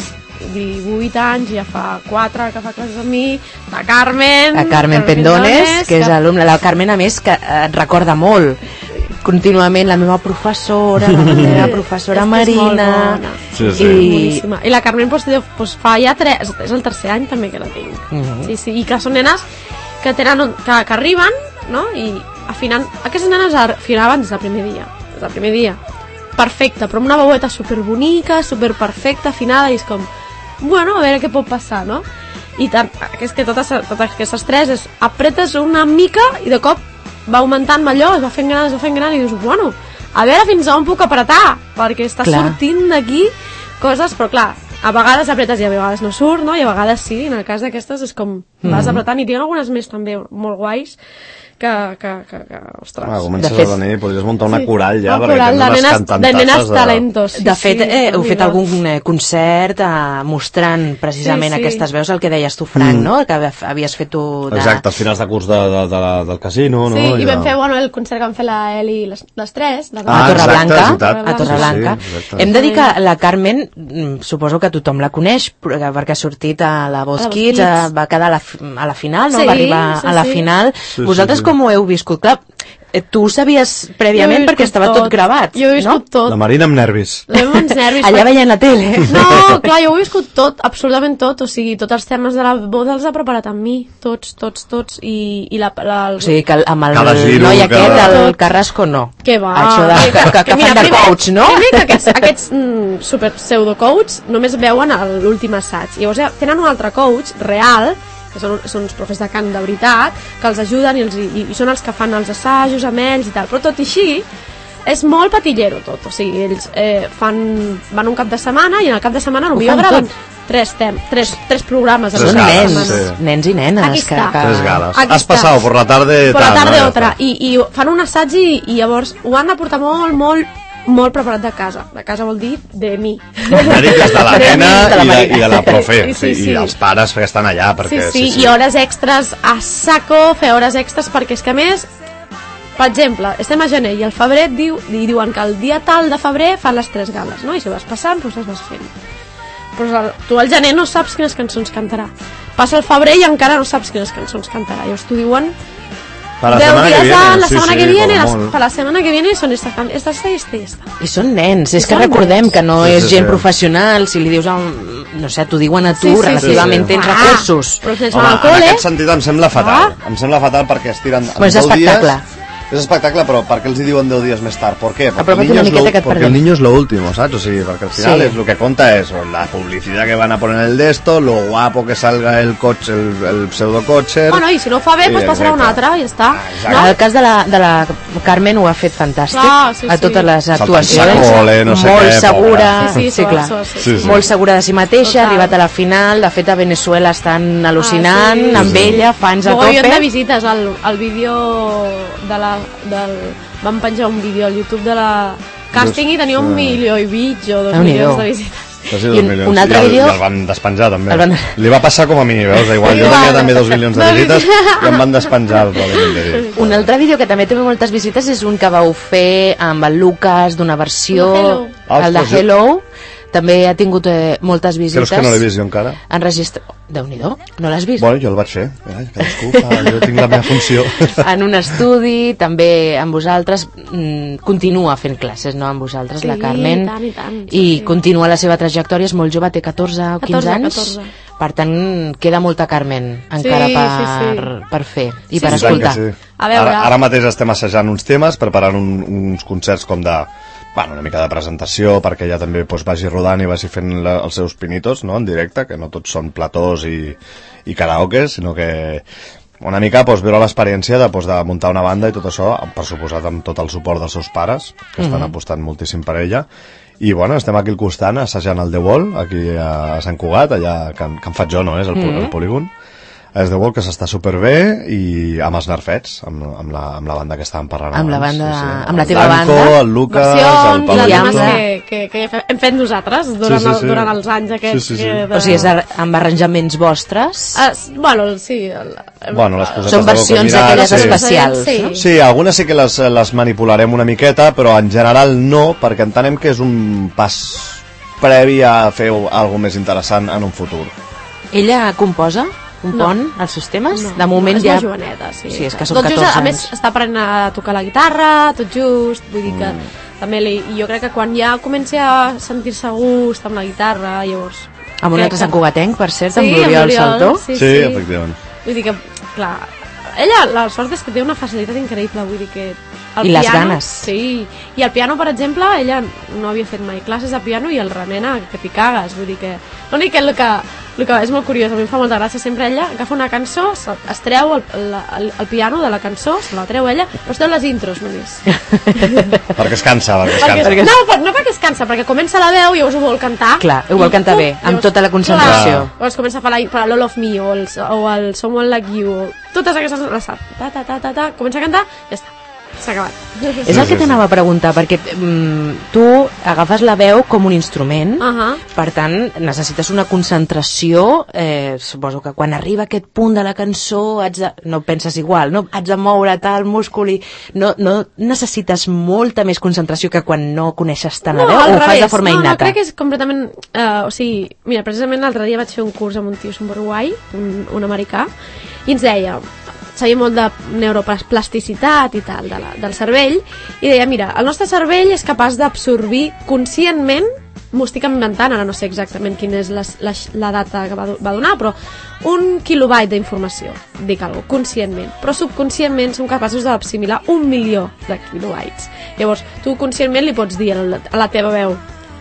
D: divuit anys, ja fa quatre que fa classes amb mi, la Carmen...
B: La Carmen Pendones, que és alumna. La Carmen, a més, que eh, et recorda molt contínuament la meva professora, la meva professora
D: És que és molt
B: Marina...
D: bona.
C: Sí, sí.
B: I...
D: Boníssima. I la Carmen pues, té- pues, fa ja tres, és el tercer any també que la tinc.
B: Mhm.
D: Sí, sí, i que són nenes que tenen, que, que arriben, no?, i afinant, aquestes nenes afinaven des del primer dia, des del primer dia, perfecte, però amb una veueta superbonica, superperfecta, afinada, i és com, bueno, a veure què pot passar, no? I tant, és que totes, totes aquestes tres és, apretes una mica i de cop va augmentant allò, es va fent gran, es va fent gran, i dius, bueno, a veure fins on puc apretar, perquè està
B: Clar.
D: sortint d'aquí coses, però clar, a vegades apretes i a vegades no surt, no? I a vegades sí, en el cas d'aquestes és com vas apretant, i tinc algunes més també molt guais que, que, que, que ostres.
C: Ah, comences
B: De fet-
C: a venir, podries muntar una
D: Sí.
C: coral ja,
D: Una
C: perquè
D: coral
C: tens
D: de
C: unes
D: nenes, de
C: cantantasses
D: nenes talentos. Sí,
B: De fet,
D: sí,
B: eh, heu fet
D: formidable.
B: algun eh, concert eh, mostrant precisament
D: Sí, sí.
B: aquestes veus, el que deies tu, Frank, no?, que hav- havies fet tu... De...
C: Exacte, als finals de curs de, de, de, la- del casino, no?
D: Sí, i vam
C: de-
D: fer bueno, el concert que vam fer la Eli les, les tres, les
B: a
C: Ah,
B: Torreblanca,
C: exacte, és veritat.
B: a Torreblanca.
C: Sí, sí, exacte.
B: Hem de dir que la Carmen, mm, suposo que tothom la coneix, però- perquè ha sortit a la Voz
D: A la Voz
B: Kids,
D: Kids.
B: eh, va quedar a la, fi- a la final, no?
D: Sí,
B: Va arribar
D: sí,
B: a la
D: sí.
B: final.
C: Sí,
B: Vosaltres
C: sí, sí.
B: com ho heu viscut? Clar, eh, tu ho sabies prèviament
D: Jo he
B: perquè
D: viscut
B: estava tot gravat,
D: Jo he viscut
B: no?
D: tot.
C: La Marina amb nervis.
D: Amb uns nervis.
B: Allà
D: perquè-
B: veient la tele.
D: No, clar, jo ho he viscut tot, absolutament tot, o sigui, tots els temes de la boda els ha preparat amb mi, tots, tots, tots, i, i la, la, el...
B: O sigui, que amb el
C: Cada giro,
B: noi aquest,
C: cada-
B: el Carrasco, no.
D: Que va.
B: Això de, que, que, que
D: mira,
B: fan de
D: primer-
B: coach, no?
D: Primer que aquests, aquests mm, super pseudo-coach només veuen a l'últim assaig. Llavors ja tenen un altre coach real, que són, són uns profes de cant de veritat, que els ajuden i, els, i, i són els que fan els assajos amb ells i tal. Però tot i així, és molt patillero tot. O sigui, ells eh, fan, van un cap de setmana i en el cap de setmana
B: Ho
D: potser
B: fan
D: graven
B: tot.
D: tres, tem, tres, tres programes. a
C: Tres
B: Són
D: la
C: gales,
B: nens,
D: setmana.
C: sí.
B: nens i nenes.
D: Aquí
B: que,
D: està.
B: que...
C: Tres gales.
D: Aquí
C: Has
D: està.
C: passat por la tarde...
D: Per la
C: tal,
D: tarda
C: no?
D: otra. I, I fan un assaig i, i llavors ho han de portar molt, molt, molt preparat de casa. De casa vol dir de mi.
C: Mèdiques de la
B: De
C: nena
B: la
C: i de,
B: Marina.
C: i de la profe,
D: Sí, sí,
C: sí,
D: sí.
C: i dels pares que estan allà,
D: Sí,
C: perquè...
D: sí, i hores extres a saco, fer hores extres, perquè és que a més, per exemple, estem a gener i al febrer et diu, i diuen que el dia tal de febrer fan les tres gales, no? I si vas passant, doncs les vas fent. Però el, tu al gener no saps quines cançons cantarà. Passa el febrer i encara no saps quines cançons cantarà. Llavors t'ho diuen
C: Per la
D: deu
C: setmana que
D: dies
C: viene,
D: a la
C: sí,
D: setmana
C: sí,
D: que viene,
C: com a
D: las,
C: molt.
D: per la setmana que viene són esta, can- esta, esta, esta, esta.
B: I són nens, és
D: I
B: que
D: són
B: recordem
D: nens.
B: que no
C: Sí,
B: és
C: sí,
B: gent
C: sí.
B: professional, si li dius a un, no sé, t'ho diuen a tu,
D: Sí, sí,
B: relativament
C: sí, sí.
B: tens
D: Ah,
B: recursos.
D: Però sense
C: Home,
D: anar al
C: en
D: col·le...
C: aquest sentit em sembla fatal. Em sembla fatal perquè es tiren
B: Però és
C: deu
B: espectacle.
C: dies és espectacle, però per què els hi diuen deu dies més tard? Per què? Perquè
B: Apropa't
C: el niño
B: una
C: es
B: miqueta
C: lo,
B: que et
C: porque
B: perdem.
C: el niño es lo último, ¿sabes? O sea, porque al final
B: Sí.
C: es lo que cuenta es la publicidad que van a poner en el de esto, lo guapo que salga el coche, el, el pseudocoche.
D: Bueno, i si no ho fa bé,
C: Sí,
D: doncs passarà un
C: exacte.
D: altre i ja està.
C: Ah, exacte.
B: En el cas de la, de la Carmen ho ha fet fantàstic.
D: Clar, sí,
B: a
D: sí.
B: totes les
C: Saltant
B: actuacions.
C: sacole, no sé
B: molt
C: què,
B: segura.
D: pobra. Sí, sí,
B: sí,
D: so-
B: clar.
D: so- sí,
C: Sí, sí.
B: Molt segura de si mateixa,
D: Total.
B: ha arribat a la final. De fet, a Venezuela estan al·lucinant,
D: Ah, sí.
B: amb
C: Sí, sí.
B: ella, fans a
D: Mogollon de
B: tope.
D: visites al, al vídeo de la, del... Vam penjar un vídeo al YouTube de la càsting i tenia un
C: Sí.
D: milió i mig o dos
B: Déu-n'hi-do.
D: milions de visites.
C: Quasi
B: I
C: dos
B: un-
C: milions.
B: un altre
C: I el,
B: vídeo-
C: I el van despenjar, també.
B: El van-
C: Li va passar com a mi, veus? Igual, jo
D: Igual.
C: tenia també dos milions de
D: Dos
C: visites
D: milions.
C: i em van despenjar el Rolling de
B: Un altre vídeo que també té moltes visites és un que vau fer amb el Lucas d'una versió,
D: El Hello.
C: Ah,
B: el de
C: pues jo-
B: Hello. També ha tingut eh, moltes visites.
C: Creus que no l'he vist jo encara?
B: Enregistra... Déu-n'hi-do, no l'has vist?
C: Bueno, jo el vaig fer. Ai, cadascú fa, jo tinc la meva funció.
B: En un estudi, també amb vosaltres, mm, continua fent classes, no? Amb vosaltres,
D: Sí,
B: la Carmen.
D: i tant, i tant, sí,
B: I
D: sí.
B: continua la seva trajectòria, és molt jove, té catorze o quinze
D: catorze,
B: anys.
D: catorze.
B: Per tant, queda molta Carmen encara
D: Sí,
B: per,
D: sí, sí.
B: per fer i
D: Sí,
B: per
D: sí.
B: escoltar.
C: Sí.
D: A veure.
C: Ara, ara mateix estem assajant uns temes, preparant un, uns concerts com de... Bueno, una mica de presentació perquè ella també doncs, vagi rodant i vagi fent la, els seus pinitos, no?, en directe, que no tots són platós i, i karaoke, sinó que una mica doncs, veure l'experiència de, doncs, de muntar una banda i tot això, per suposat amb tot el suport dels seus pares, que estan
B: Mhm.
C: apostant moltíssim per ella. I bueno, estem aquí al costat assajant el The Wall, aquí a Sant Cugat, allà que, que en faig jo, no és? El,
B: Mhm.
C: el polígon. És The Wall, que s'està superbé, i amb els Nerfets, amb, amb, la, amb la banda que estàvem parlant
B: Amb la
C: abans.
B: banda- amb la
C: El
B: teva
C: Blanco,
B: banda.
C: el Lucas, el
D: Versions,
C: Pablo
D: les
B: Llamda.
D: temes
C: Lluto.
D: que, que, que hem fet nosaltres durant,
C: Sí, sí, sí.
D: El, durant els anys aquests.
C: Sí, sí, sí.
D: Que de...
B: O sigui, és ar- amb arranjaments vostres.
D: Ah, s- bueno, sí. El,
C: Bueno, les cosetes
B: Són
C: de
B: versions
C: Boca
B: aquelles
C: Mirar, sí.
B: especials.
D: Sí.
B: no?
C: Sí, algunes sí que les, les manipularem una miqueta, però en general no, perquè entenem que és un pas previ a fer alguna més interessant en un futur.
B: Ella composa? Compon
D: No.
B: els seus temes?
D: No,
B: de moment
D: no, és
B: ja...
D: molt joveneta, sí.
B: Sí, és que són
D: Tot just,
B: catorze
D: a més,
B: anys.
D: està aprenent a tocar la guitarra, tot just, vull dir que
C: Mm.
D: també li, i jo crec que quan ja comenci a sentir-se a gust amb la guitarra, llavors...
B: Amb un
D: crec
B: altre
D: que-
B: Sant Cugatenc, per cert,
D: Sí,
B: amb l'Oriol
D: amb l'Oriol,
B: Saltó.
D: sí,
C: Sí,
D: sí.
C: efectivament.
D: Vull dir que, clar, ella, la sort és que té una facilitat increïble, vull dir que... El
B: I les
D: piano,
B: ganes.
D: Sí, i el piano, per exemple, ella no havia fet mai classes de piano i el remena que t'hi cagues, vull dir que... L'únic que el que, el que és molt curiós, a mi em fa molta gràcia, sempre ella agafa una cançó, se- es treu el, el, el piano de la cançó, se la treu ella, però es treu les intros només.
C: Perquè es cansa, perquè es
D: Perquè,
C: cansa.
D: no, per- no perquè es cansa, perquè comença la veu i llavors ho vol cantar.
B: Clar, ho vol
D: I,
B: cantar
D: uh,
B: bé, amb
D: llavors,
B: tota la concentració.
D: Clar, llavors comença a fer la, per l'All of Me o el, o el Someone Like You, o totes aquestes les sap. Ta, ta, ta, ta, ta, comença a cantar, ja està, s'ha acabat.
B: És el que t'anava a preguntar, perquè mm, tu agafes la veu com un instrument,
D: Ahà.
B: per tant, necessites una concentració, eh, suposo que quan arriba aquest punt de la cançó haig de, no penses igual, no? Haig de moure tal múscul i no, no necessites molta més concentració que quan no coneixes tant la veu,
D: al
B: o ho fas
D: revés.
B: de forma
D: no,
B: innata?
D: No, crec que és completament... Uh, o sigui, mira, precisament l'altre dia vaig fer un curs amb un tio superguai, un, un americà, i ens deia, sabia molt de neuroplasticitat i tal, de la, del cervell, i deia, mira, el nostre cervell és capaç d'absorbir conscientment, m'ho estic inventant, ara no sé exactament quina és la, la, la data que va, do- va donar, però un kilobyte d'informació, dic alguna cosa, conscientment, però subconscientment som capaços d'assimilar un milió de kilobytes. Llavors, tu conscientment li pots dir a la, a la teva veu,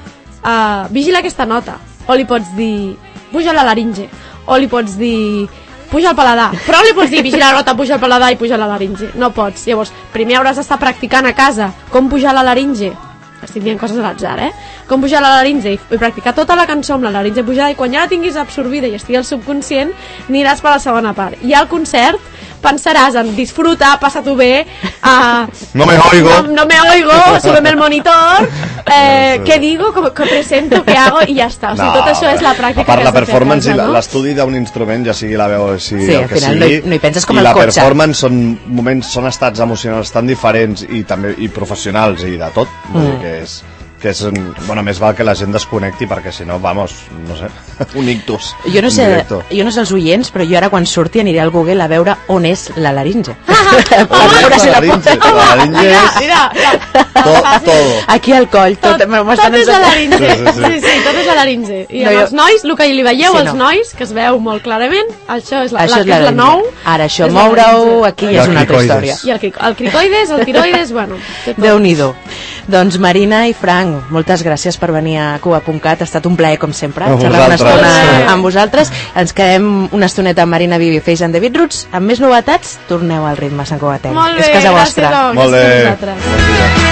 D: uh, vigila aquesta nota, o li pots dir, puja la laringe, o li pots dir, puja el paladar, però li pots dir vigila la nota, puja el paladar i puja la laringe, no pots. Llavors, primer hauràs d'estar practicant a casa com pujar la laringe, estic dient coses a l'atzar, eh? Com pujar la laringe i, i practicar tota la cançó amb la laringe pujada, i quan ja la tinguis absorbida i estigui al subconscient, aniràs per la segona part. I al concert pensaràs en disfrutar, passa-t'ho bé, uh,
C: No me oigo.
D: no, no me oigo, súbeme el monitor, eh, què digo, com, què presento, què hago, i ja està. O sigui, tot això és la pràctica
C: a part,
D: que
C: la
D: has de fer a
C: performance
D: casa,
C: i la-
D: no?
C: l'estudi d'un instrument, ja sigui la veu o sigui
B: Sí,
C: el
B: al
C: que
B: final
C: sigui,
B: no hi- no hi penses com
C: i
B: el
C: la
B: cotxe.
C: performance són moments, són estats emocionals tan diferents i també i professionals i de tot, vull dir
B: Mm.
C: que és, que és, bueno, més val que la gent desconnecti perquè si no, vamos, no sé, un ictus.
B: Jo no, sé,
C: directo.
B: jo no sé els oients, però jo ara quan surti aniré al Google a veure on és la laringe.
C: Per veure si la laringe, la laringe
D: Mira,
C: és
D: mira, mira.
C: to, todo.
B: Aquí al coll, tot,
D: Tot,
B: m'ho
D: tot
B: estan
D: és la
B: ensenyant.
D: laringe.
C: Sí, sí, sí.
D: Sí, sí, tot és la laringe. I
B: No,
D: amb
B: jo-
D: els nois, el que li veieu
B: Sí,
D: als
B: no.
D: nois, que es veu molt clarament, això és la,
B: Això
D: la,
B: és
D: que és la
B: laringe.
D: nou.
B: Ara, això,
D: és la
B: moure-ho
D: laringe.
B: aquí
C: I
B: és
C: el
B: una altra
C: cricoides.
B: història.
D: I el, cric- el cricoides, el tiroides, bueno, té tot.
B: Déu-n'hi-do. Doncs Marina i Frank, moltes gràcies per venir a Cuba punt cat. Ha estat un plaer, com sempre,
C: A
B: xerrar una
C: vosaltres.
B: estona amb vosaltres. Ens quedem una estoneta amb Marina Viviface and the Beatroots. Amb més novetats, torneu al ritme Sant Cugatenc.
D: Molt bé,
B: És casa
D: gràcies,
B: vostra.
D: home,
C: Molt
D: gràcies a
C: bé.
D: vosaltres.
C: Bon dia.